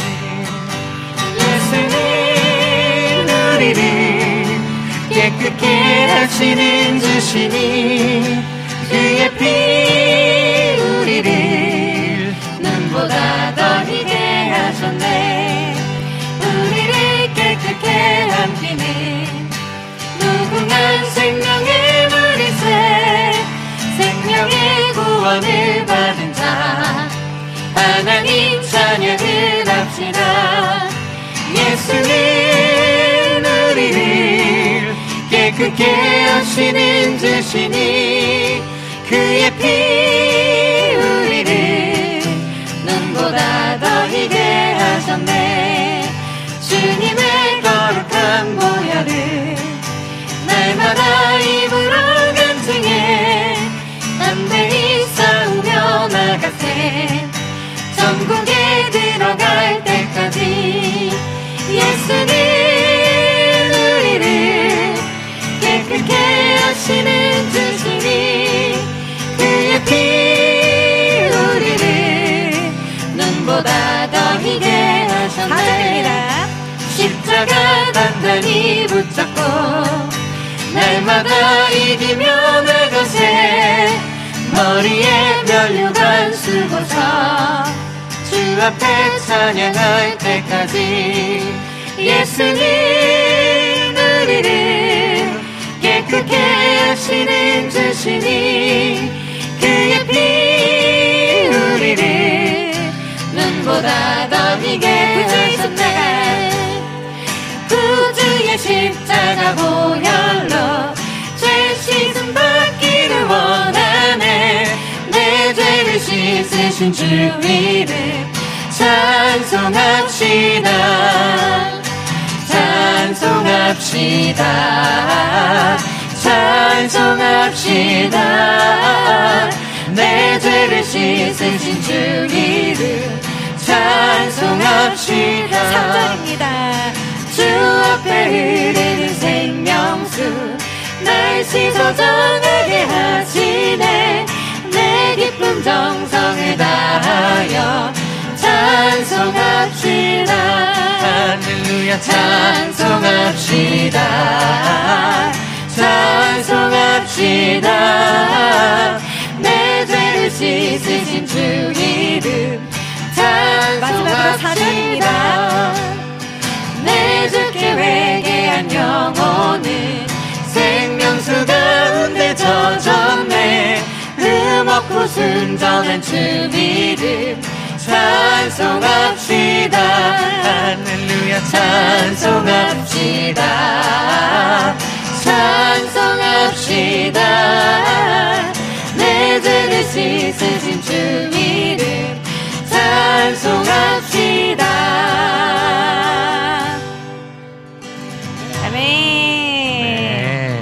예수님 우리를 깨끗게 하시는 주시니 그의 피 우리를 눈보다 더 희게 하셨네. 우리를 깨끗게 함기는 무궁한 생명의 물이새 생명의 구원을 받은 자 하나님 찬양을 합시다. 예수는 우리를 깨끗게 하시는 주시니 그의 피 우리를 눈보다 더 희게 하셨네. 주님의 거룩한 보혈을 날마다 입으로 간증해 담대히 싸우며 나가세. 전국에 들어갈 때까지 예수는 우리를 깨끗게 하시는 주시니 그의 피 우리를 눈보다 더 희게 하셨네. 십자가 단단히 붙잡고 날마다 이기며 나가세. 머리에 면류관 쓰고서 주 앞에 찬양할 때까지 예수는 우리를 깨끗게 하시는 주시니 그의 피 우리를 눈보다 더 희게 하셨네. 구주의 십자가 보혈로 죄 씻음 받기를 원하네. 내 죄를 씻으신 주 이름 찬송합시다. 찬송합시다. 찬송합시다. 내 죄를 씻으신 주 이름 찬송합시다. 삼 절입니다. 주 앞에 흐르는 생명수 날 씻어 정하게 하시네. 내 기쁨 정성을 다하여 찬송합시다. 할렐루야 찬송합시다. 찬송합시다. 내 죄를 씻으신 주 이름 찬송합시다. 내 주께 회개한 영혼은 생명수 가운데 젖었네. 흠없고 순전한 주 이름 찬송합시다. 할렐루야 찬송합시다. 찬송합시다. 내 죄를 씻으신 주 이름 찬송합시다. 아멘. 네.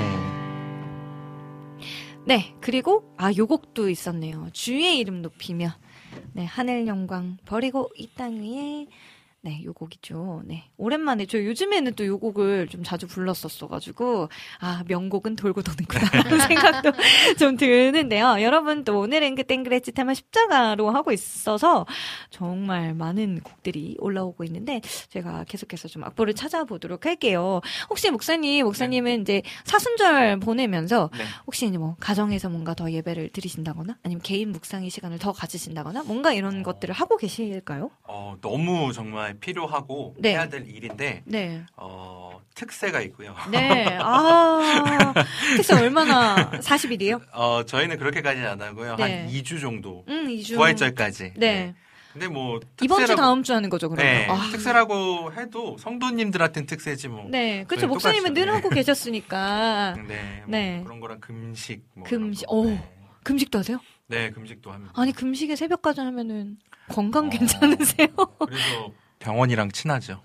네, 그리고 아, 요 곡도 있었네요. 주의 이름 높이며. 네, 하늘 영광 버리고 이 땅 위에. 네, 요 곡이죠. 네. 오랜만에, 저 요즘에는 또 요 곡을 좀 자주 불렀었어가지고, 아, 명곡은 돌고 도는구나. 하는 생각도 좀 드는데요. 여러분 또 오늘은 그 땡그레치 테마 십자가로 하고 있어서 정말 많은 곡들이 올라오고 있는데, 제가 계속해서 좀 악보를 찾아보도록 할게요. 혹시 목사님, 목사님은 네. 이제 사순절 보내면서, 네. 혹시 뭐, 가정에서 뭔가 더 예배를 드리신다거나, 아니면 개인 묵상의 시간을 더 가지신다거나, 뭔가 이런 어... 것들을 하고 계실까요? 어, 너무 정말 필요하고 네. 해야 될 일인데 네. 어, 특세가 있고요. 네. 아, 특세 얼마나 사십 일이요? 어, 저희는 그렇게까지는 안 하고요. 네. 한 이 주 정도. 음, 이 주. 부활절까지. 네. 네. 근데 뭐 이번 주 다음 주 하는 거죠, 그러면. 네, 아. 특세라고 해도 성도님들한테는 특세지 뭐. 네, 그렇죠. 목사님은 늘 하고 계셨으니까. 네, 뭐 네. 그런 거랑 금식. 뭐 금식. 오, 네. 금식도 하세요? 네, 금식도 합니다. 아니 금식에 새벽까지 하면은 건강 어, 괜찮으세요? 그래서 병원이랑 친하죠.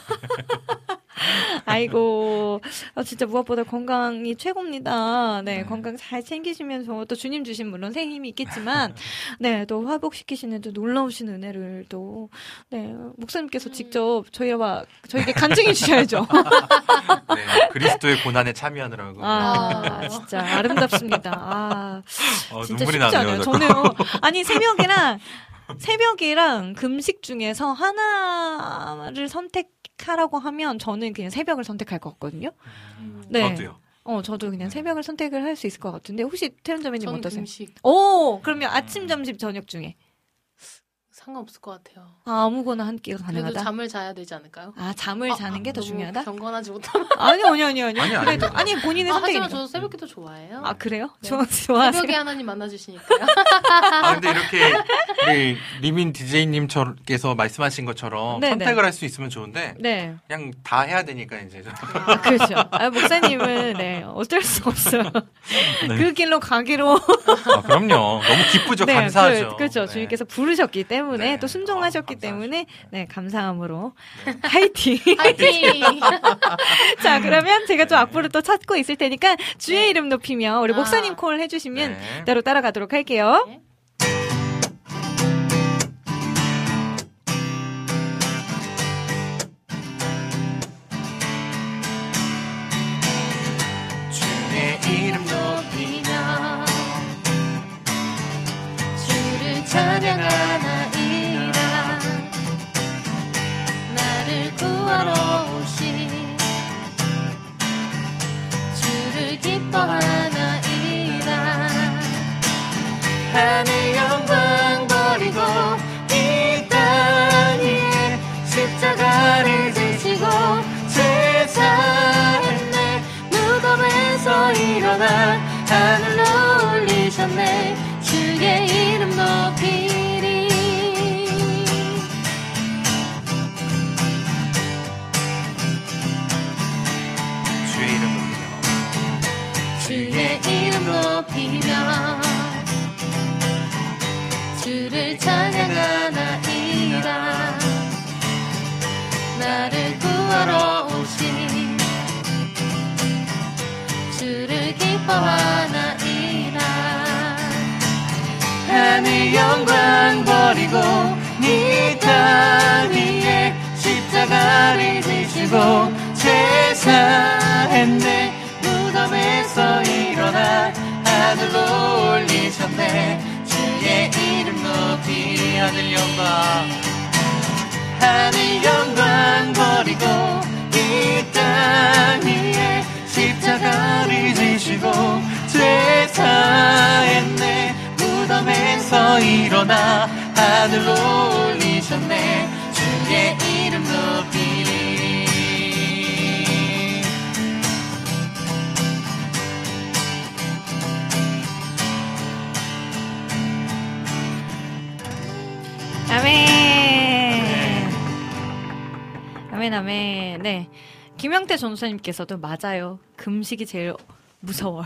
아이고, 아, 진짜 무엇보다 건강이 최고입니다. 네, 네, 건강 잘 챙기시면서 또 주님 주신 물론 새 힘이 있겠지만, 네, 또 화복시키시는 또 놀라우신 은혜를 또, 네, 목사님께서 직접 저희와, 저에게 간증해 주셔야죠. 네, 그리스도의 고난에 참여하느라고. 아, 진짜 아름답습니다. 아, 어, 진짜 눈물이 쉽지 나네요, 않아요. 저는, 아니, 새벽이랑, 새벽이랑 금식 중에서 하나를 선택하라고 하면 저는 그냥 새벽을 선택할 것 같거든요. 음, 네. 저도요. 어, 저도 그냥 새벽을 선택을 할 수 있을 것 같은데 혹시 태연자매님 어떠세요? 금식. 오, 그러면 아침, 점심, 저녁 중에 상관없을 것 같아요. 아, 아무거나 한 끼가 가능하다. 그래도 잠을 자야 되지 않을까요? 아, 잠을 아, 자는 게 더 아, 중요하다? 경건하지 못하면. 아니, 아니, 아니, 아니. 아니, 그래도 아니, 아니 본인의 아, 선택이니까. 하지만 저도 새벽기도 좋아해요. 아, 그래요? 네. 좋아, 좋아하세요? 새벽에 하나님 만나주시니까요. 아, 근데 이렇게 우리 리민 디제이님께서 말씀하신 것처럼 네, 선택을 네. 할 수 있으면 좋은데 네. 그냥 다 해야 되니까 이제. 아, 그렇죠. 아, 목사님은 네, 어쩔 수 없어요. 네. 그 길로 가기로. 아, 그럼요. 너무 기쁘죠. 네, 감사하죠. 그, 그렇죠. 네. 주님께서 부르셨기 때문에 네. 또 순종하셨기 어, 때문에 네, 감사함으로 화이팅. 화이팅. 자, 그러면 제가 좀 악보를 또 찾고 있을 테니까 주의 이름 높이며 우리 목사님 아. 콜 해주시면 네. 따로 따라가도록 할게요. 네. 주의 이름 높이며 주를 찬양하나이다. 나를 구하러 오신 주를 기뻐하나이다. 하늘 영광 버리고 이 땅 위에 십자가를 지시고 제사했네. 무덤에서 일어나 하늘로 올리셨네. 주의 이름 높이리. 주의 이름 높이며 주의 이름 높이며 주를 찬양하나이다. 나를 구하러 오신 주를 기뻐하나이다. 하늘 영광 버리고 이 땅 위에 십자가를 지시고 제사했네. 무덤에서 일어나 하늘로 올리셨네. 주의 이름 높이 하늘 영광 하늘 영광 버리고 이 땅 위에 십자가를 지시고 제사했네. 무덤에서 일어나 하늘로 올리셨네. 주의 이름 높이리. 아멘. 아멘, 아멘. 네. 김영태 전도사님께서도 맞아요. 금식이 제일 무서워요.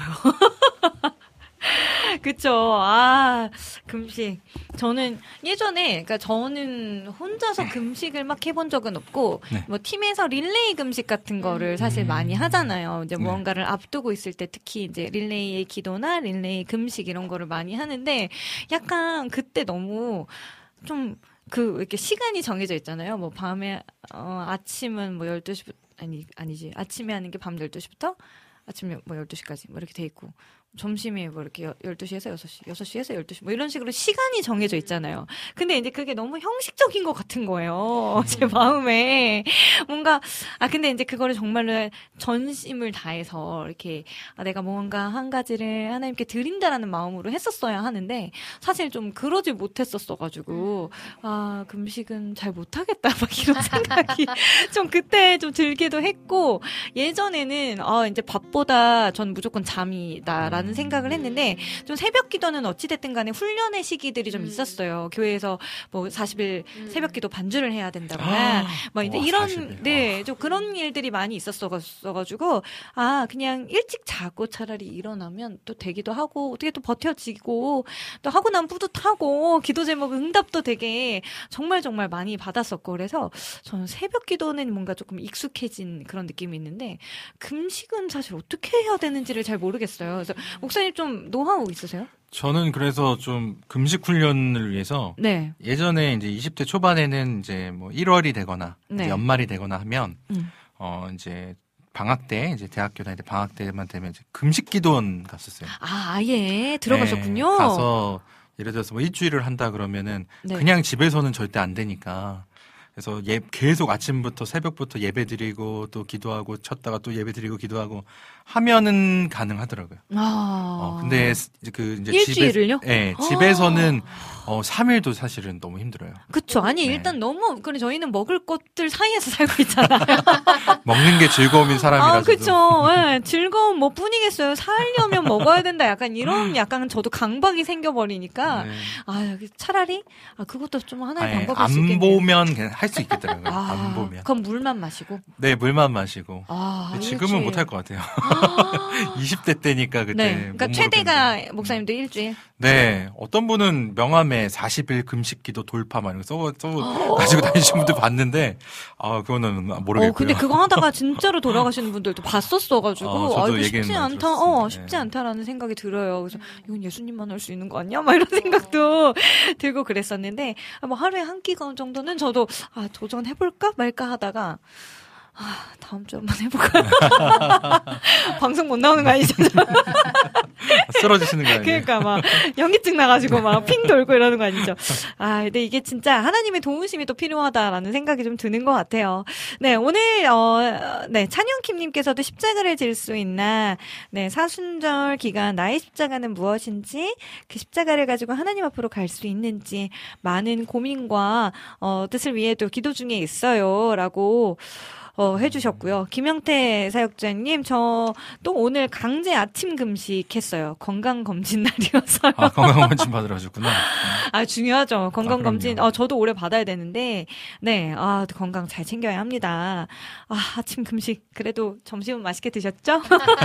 그쵸. 아, 금식. 저는 예전에, 그니까 저는 혼자서 금식을 막 해본 적은 없고, 네. 뭐 팀에서 릴레이 금식 같은 거를 사실 음. 많이 하잖아요. 이제 네. 무언가를 앞두고 있을 때 특히 이제 릴레이의 기도나 릴레이 금식 이런 거를 많이 하는데, 약간 그때 너무 좀, 그, 이렇게 시간이 정해져 있잖아요. 뭐, 밤에, 어, 아침은 뭐 열두 시부터, 아니, 아니지. 아침에 하는 게 밤 열두 시부터? 아침 뭐 열두 시까지 뭐 이렇게 돼 있고. 점심이 뭐 이렇게 열두 시에서 여섯 시, 여섯 시에서 열두 시 뭐 이런 식으로 시간이 정해져 있잖아요. 근데 이제 그게 너무 형식적인 것 같은 거예요. 제 마음에. 뭔가, 아, 근데 이제 그거를 정말로 전심을 다해서 이렇게 아, 내가 뭔가 한 가지를 하나님께 드린다라는 마음으로 했었어야 하는데 사실 좀 그러지 못했었어가지고 아, 금식은 잘 못하겠다 막 이런 생각이 좀 그때 좀 들기도 했고 예전에는 아, 이제 밥보다 전 무조건 잠이다라는 라는 생각을 했는데 좀 새벽 기도는 어찌됐든 간에 훈련의 시기들이 좀 있었어요. 교회에서 뭐 사십 일 음. 새벽 기도 반주를 해야 된다거나 아, 뭐 이제 와, 이런 사십 일. 네, 좀 그런 일들이 많이 있었어가지고 아 그냥 일찍 자고 차라리 일어나면 또 되기도 하고 어떻게 또 버텨지고 또 하고 나면 뿌듯하고 기도 제목 응답도 되게 정말 정말 많이 받았었고 그래서 저는 새벽 기도는 뭔가 조금 익숙해진 그런 느낌이 있는데 금식은 사실 어떻게 해야 되는지를 잘 모르겠어요. 그래서 목사님 좀 노하우 있으세요? 저는 그래서 좀 금식 훈련을 위해서 네. 예전에 이제 이십 대 초반에는 이제 뭐 일월이 되거나 네. 이제 연말이 되거나 하면 음. 어 이제 방학 때 이제 대학교 다닐 때 방학 때만 되면 이제 금식 기도원 갔었어요. 아 아예 들어가셨군요. 네, 가서 예를 들어서 뭐 일주일을 한다 그러면은 네. 그냥 집에서는 절대 안 되니까. 그래서 예, 계속 아침부터 새벽부터 예배 드리고 또 기도하고 쳤다가 또 예배 드리고 기도하고 하면은 가능하더라고요. 아. 어, 근데 그 이제 일주일을요? 집에, 네, 집에서는 어, 삼 일도 사실은 너무 힘들어요. 그쵸. 아니, 네. 일단 너무, 그래, 저희는 먹을 것들 사이에서 살고 있잖아요. 먹는 게 즐거움인 사람이라서. 아, 그쵸. 네, 즐거움 뭐 뿐이겠어요. 살려면 먹어야 된다. 약간 이런, 약간 저도 강박이 생겨버리니까. 네. 아, 차라리, 아, 그것도 좀 하나의 아니, 방법일 수 있겠네요. 안 보면 그냥 할 수 있겠더라고요. 아, 안 보면. 그럼 물만 마시고? 네, 물만 마시고. 아, 지금은 못 할 것 같아요. 아. 이십 대 때니까 그때. 네. 그러니까 최대가 목사님도 일주일? 네. 어떤 분은 명함에 사십 일 금식 기도 돌파 막 이런 거 써, 써 가지고 다니시는 분들 봤는데, 아, 그거는 모르겠고요. 어, 근데 그거 하다가 진짜로 돌아가시는 분들도 봤었어가지고, 어, 아, 이거 쉽지 않다, 어, 쉽지 네. 않다라는 생각이 들어요. 그래서 이건 예수님만 할 수 있는 거 아니야? 막 이런 생각도 들고 그랬었는데, 뭐 하루에 한 끼 정도는 저도, 아, 도전해볼까 말까 하다가, 아, 다음 주 한번 해볼까요? 방송 못 나오는 거 아니죠? 쓰러지시는 거 아니에요? 그러니까 막 연기증 나가지고 막 핑 돌고 이러는 거 아니죠? 아, 근데 이게 진짜 하나님의 도우심이 또 필요하다라는 생각이 좀 드는 것 같아요. 네, 오늘 어, 네 찬영킴님께서도 십자가를 질 수 있나? 네, 사순절 기간 나의 십자가는 무엇인지, 그 십자가를 가지고 하나님 앞으로 갈 수 있는지 많은 고민과 어, 뜻을 위해 또 기도 중에 있어요라고. 어, 해주셨고요. 김영태 사역자님, 저 또 오늘 강제 아침 금식 했어요. 건강검진 날이어서요. 아, 건강검진 받으러 가셨구나. 아, 중요하죠. 건강검진. 아, 어, 저도 올해 받아야 되는데, 네, 아, 건강 잘 챙겨야 합니다. 아, 아침 금식. 그래도 점심은 맛있게 드셨죠?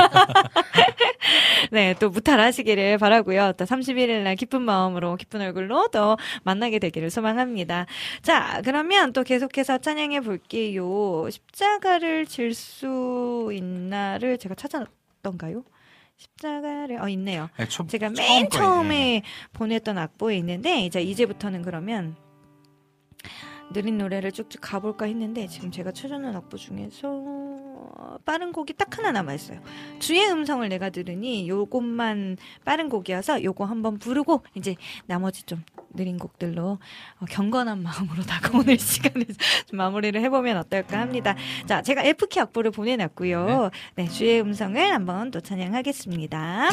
네, 또 무탈하시기를 바라고요. 또 삼십일 일 날 기쁜 마음으로, 기쁜 얼굴로 또 만나게 되기를 소망합니다. 자, 그러면 또 계속해서 찬양해 볼게요. 십자가를 질 수 있나를 제가 찾았던가요? 십자가를 어 있네요. 네, 초, 제가 맨 처음에 보냈던 악보에 있는데 이제 이제부터는 그러면 느린 노래를 쭉쭉 가볼까 했는데 지금 제가 찾아놓은 악보 중에서 빠른 곡이 딱 하나 남아있어요. 주의 음성을 내가 들으니 요것만 빠른 곡이어서 요거 한번 부르고 이제 나머지 좀 느린 곡들로 경건한 마음으로 다가오는 시간을 좀 마무리를 해보면 어떨까 합니다. 자, 제가 F키 악보를 보내놨고요. 네, 주의 음성을 한번 또 찬양하겠습니다.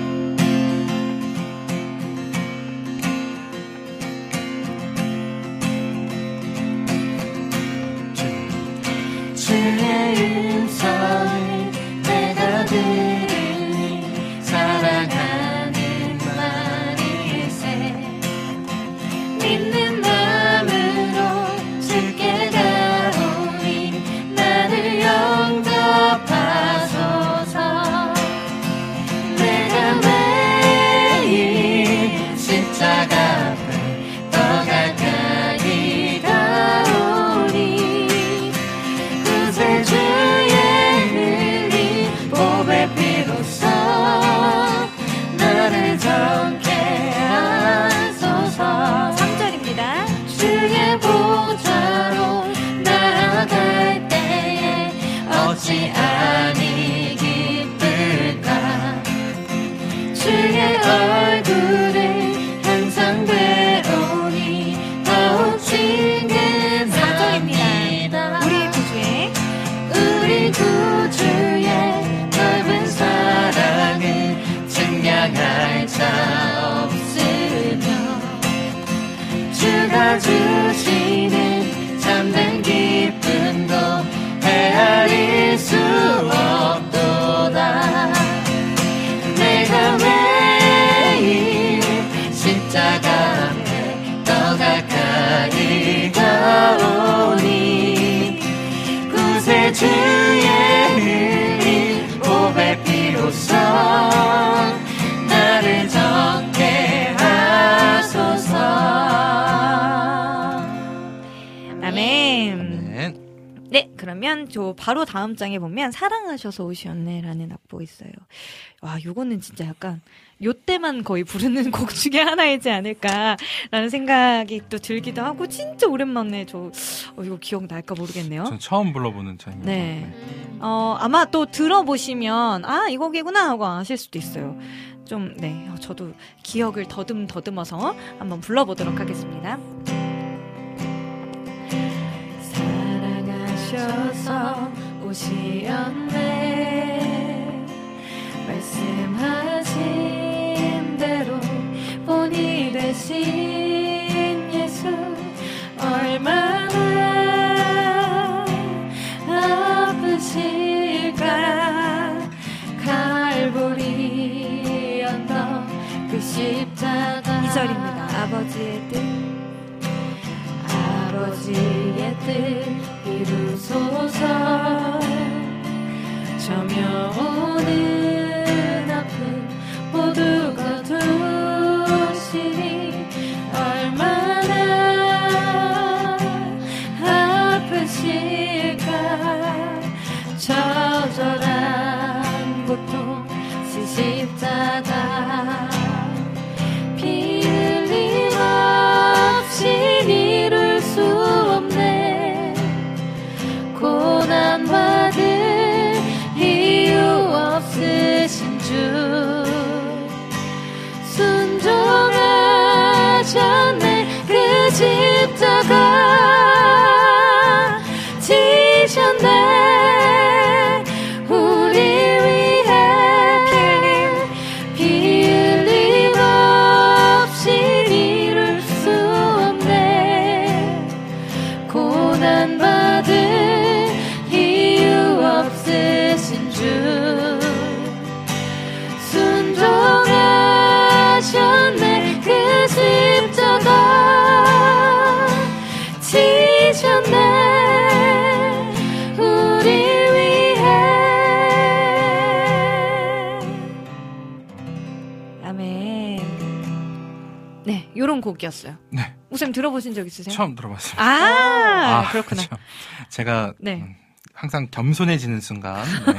주의 음성을 내가 들으니 사랑하는 말일세 믿는 마음으로 주께 가오니 나를 영접하소서 내가 매일 십자가 앞에 더 가까이 가오니 주의 아멘. 아멘. 네, 그러면 저 바로 다음 장에 보면 사랑하셔서 오셨네라는 악보 있어요. 와, 요거는 진짜 약간 요때만 거의 부르는 곡 중에 하나이지 않을까라는 생각이 또 들기도 하고 진짜 오랜만에 저 어, 이거 기억날까 모르겠네요. 전 처음 불러보는 장입니다. 네. 어, 아마 또 들어보시면 아, 이 곡이구나 하고 아실 수도 있어요. 좀, 네. 저도 기억을 더듬 더듬어서 한번 불러보도록 하겠습니다. 사랑하셔서 오시었네 말씀하신 대로 본이 되신 예수 얼마나 아프실까 갈보리 언덕 그 십자가 이 절입니다. 아버지의 뜻 아버지의 뜻 이루소서 저며오는 아픔 모두 거두시니 얼마나 아프실까 처절한 고통 십자가 피 흘림 없이 이룰 수 없네 고난받을 이유 없으신 주 순종하셨네 그 십자가 지셨네 우리 위해 피 흘림 없이 이룰 수 없네 고난받을 이유 없으신 주 순종하셨네 그 십자가 지셨네 우리 위해 아멘. 네, 요런 곡이었어요. 네. 우선 들어보신 적 있으세요? 처음 들어봤습니다. 아, 아 그렇구나. 그렇죠. 제가 네. 음, 항상 겸손해지는 순간. 네.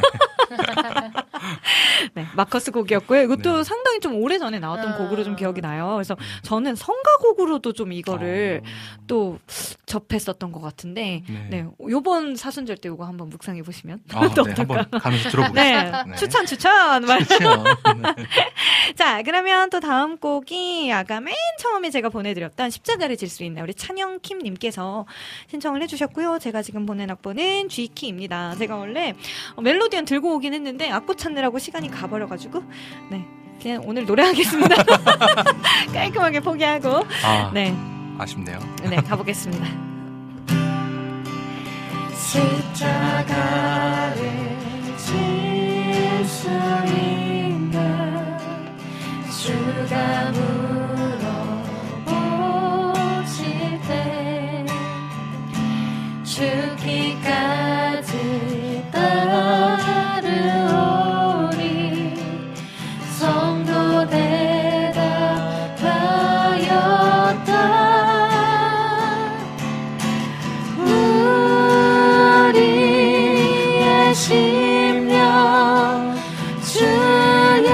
네, 마커스 곡이었고요. 이것도 네. 상당히 좀 오래전에 나왔던 아. 곡으로 좀 기억이 나요. 그래서 저는 성가곡으로도 좀 이거를 어. 또 접했었던 것 같은데, 네. 네, 요번 사순절 때 이거 한번 묵상해 보시면 아, 또 네, 어떨까? 한번 가면서 들어보겠습니다. 네, 네. 추천 추천. 말. 그렇죠. 네. 자, 그러면 또 다음 곡이 아까 맨 처음에 제가 보내드렸던 십자가를 질 수 있는 우리 찬영킴 님께서 신청을 해주셨고요. 제가 지금 보낸 악보는 G키입니다. 제가 원래 멜로디언 들고 오긴 했는데 악보 찾느라고 시간이 가버려가지고 네, 그냥 오늘 노래하겠습니다. 깔끔하게 포기하고 아, 네, 아쉽네요. 네 가보겠습니다. 십자가를 질 수 있나 주가 물어보실 때 죽기까지 따르오리 성도 대답하였다 우리의 심령 주의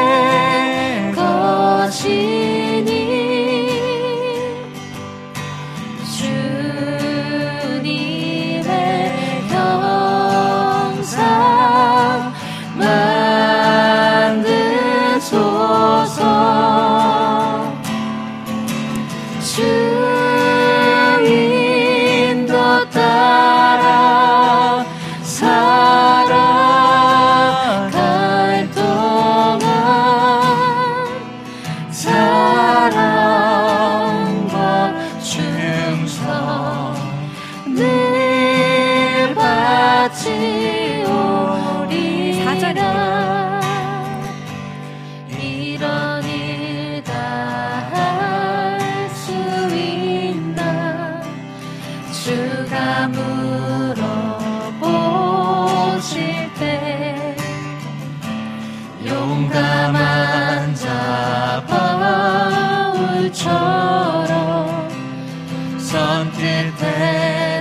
것이니 주님의 형상 만드소서 주인도 따라 살아갈 동안 사랑과 충성 늘 바치오리라 이런 일 다 할 수 있나 주가 물어보실 때 용감한 자 바울처럼 선뜻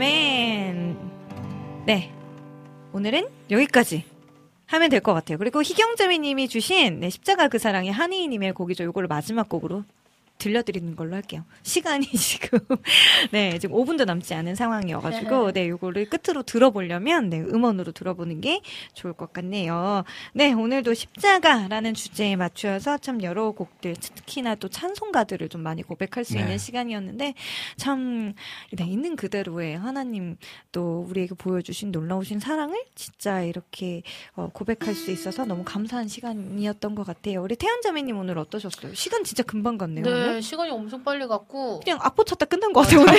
아멘. 네. 오늘은 여기까지 하면 될 것 같아요. 그리고 희경자매님이 주신 네, 십자가 그 사랑의 한이님의 곡이죠. 요거를 마지막 곡으로 들려드리는 걸로 할게요. 시간이 지금 네 지금 오 분도 남지 않은 상황이어가지고 네 요거를 끝으로 들어보려면 네 음원으로 들어보는 게 좋을 것 같네요. 네 오늘도 십자가라는 주제에 맞추어서 참 여러 곡들 특히나 또 찬송가들을 좀 많이 고백할 수 네. 있는 시간이었는데 참 네, 있는 그대로의 하나님 또 우리에게 보여주신 놀라우신 사랑을 진짜 이렇게 어, 고백할 수 있어서 너무 감사한 시간이었던 것 같아요. 우리 태연자매님 오늘 어떠셨어요? 시간 진짜 금방 갔네요. 네. 오늘? 시간이 엄청 빨리 갔고 그냥 악보 찾다 끝난 것 같아요 오늘.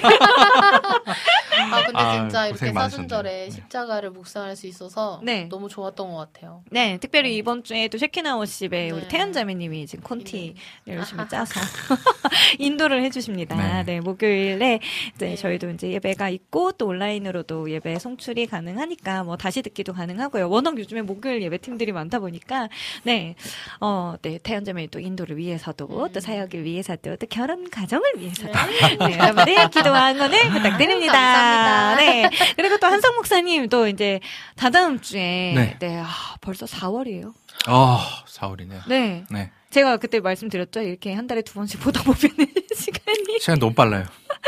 아 근데 아, 진짜 이렇게 많으셨네요. 사순절에 십자가를 묵상할 수 있어서 네. 너무 좋았던 것 같아요. 네, 특별히 이번 주에 또 쉐키나워십에 네. 우리 태연자매님이 지금 콘티를 열심히 짜서 인도를 해주십니다. 네, 네. 목요일에 이제 네. 저희도 이제 예배가 있고 또 온라인으로도 예배 송출이 가능하니까 뭐 다시 듣기도 가능하고요. 워낙 요즘에 목요일 예배 팀들이 많다 보니까 네, 어, 네 태연자매 또 인도를 위해서도 음. 또 사역을 위해서도 또 결혼 가정을 위해서도 네. 네, 여러분들 기도와 응원을 부탁드립니다. 감사합니다. 네, 그리고 또 한성 목사님 또 이제 다다음 주에 네, 네 아, 벌써 사월이에요. 아, 사월이네요. 네. 네. 제가 그때 말씀드렸죠. 이렇게 한 달에 두 번씩 보다 보면 시간이. 시간 너무 빨라요.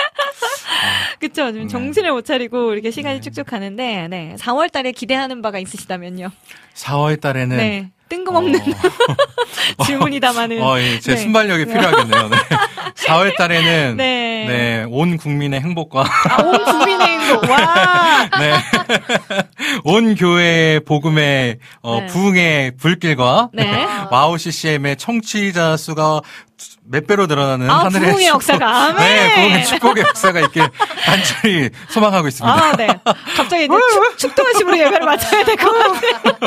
아, 그쵸. 지금 네. 정신을 못 차리고 이렇게 시간이 네. 쭉쭉 가는데, 네. 사월 달에 기대하는 바가 있으시다면요. 사월 달에는. 네. 뜬금없는 어... 질문이 담아는. 어, 예, 제 네. 순발력이 필요하겠네요. 네. 사월 달에는. 네. 네. 온 국민의 행복과. 아, 온 국민의 행복. 와. 네. 온 교회의 복음의, 어, 네. 부흥의 불길과. 네. 와우 씨씨엠의 청취자 수가 몇 배로 늘어나는 아, 하늘의 부흥의 축복. 역사가. 아멘. 네, 부흥의 축복의 역사가 있길 간절히 소망하고 있습니다. 아, 네. 갑자기 이제 축, 축도하심으로 예배를 맞춰야 될 것 같아요.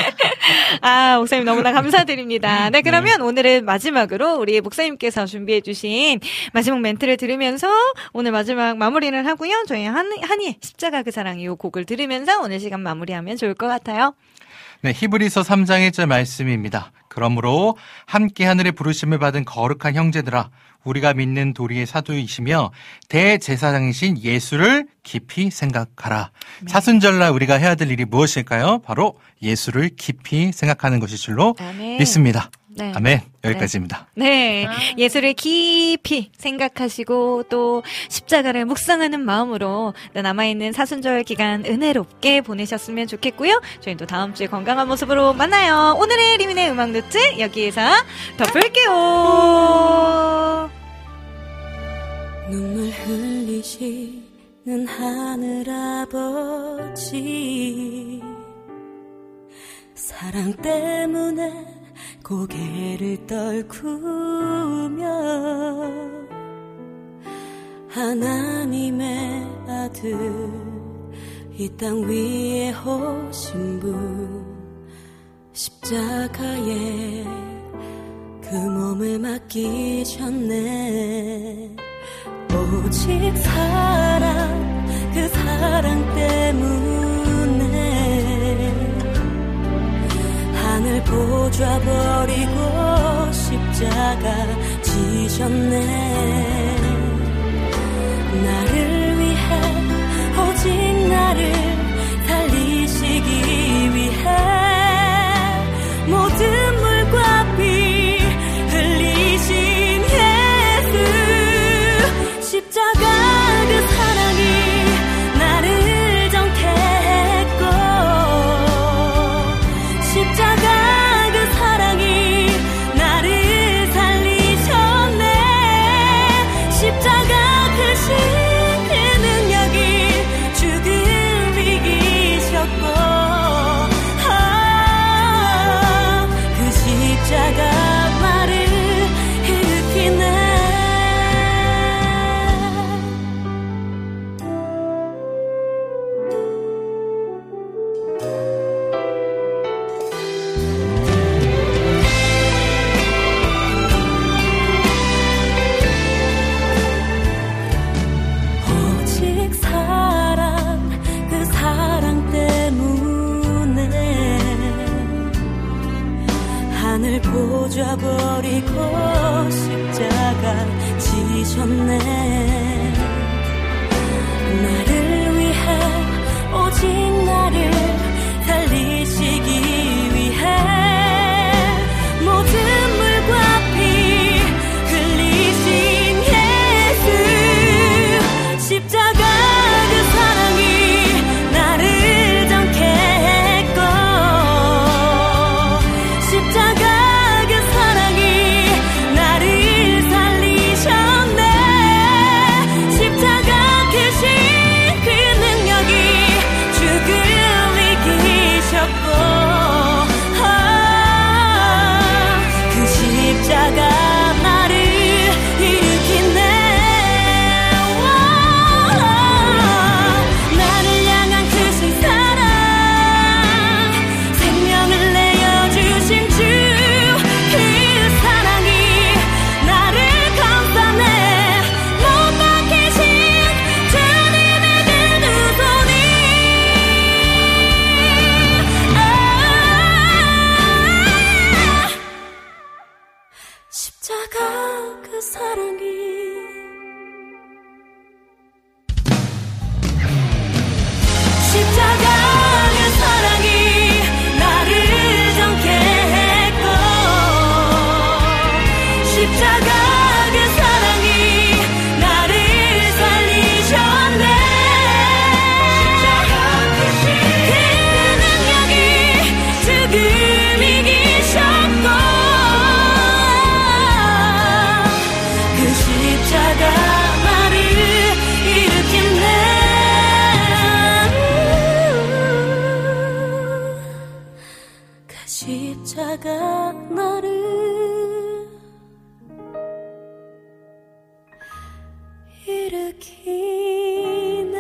아, 목사님 너무나 감사드립니다. 네, 그러면 네. 오늘은 마지막으로 우리 목사님께서 준비해주신 마지막 멘트를 들으면서 오늘 마지막 마무리를 하고요. 저희 한, 한이의 십자가 그 사랑 이 곡을 들으면서 오늘 시간 마무리하면 좋을 것 같아요. 네, 히브리서 삼 장 일 절 말씀입니다. 그러므로 함께 하늘의 부르심을 받은 거룩한 형제들아, 우리가 믿는 도리의 사도이시며 대제사장이신 예수를 깊이 생각하라. 네. 사순절날 우리가 해야 될 일이 무엇일까요? 바로 예수를 깊이 생각하는 것일 줄로 아멘. 믿습니다. 네. 아멘. 여기까지입니다. 네. 네. 예수를 깊이 생각하시고 또 십자가를 묵상하는 마음으로 남아있는 사순절 기간 은혜롭게 보내셨으면 좋겠고요. 저희는 또 다음 주에 건강한 모습으로 만나요. 오늘의 리민의 음악 노트 여기에서 덮을게요. 눈물 흘리시는 하늘아버지, 사랑 때문에 고개를 떨구며 하나님의 아들 이 땅 위에 오신 분, 십자가에 그 몸을 맡기셨네. 오직 사랑, 그 사랑 때문에 하늘 보좌 버리고 십자가 지셨네. 나를 위해, 오직 나를 살리시기 위해 모든 물과 피 흘리신 예수, 십자가 그 사랑이 나를 정케 했고, 십자가 그 사랑이 나를 살리셨네. 십자가 그 신 능력이 죽음 이기셨고, 아, 그 십자가 말을 일으키네. 오직 사랑, 그 사랑 때문에 하늘 보좌 버리고 십자가 지셨네.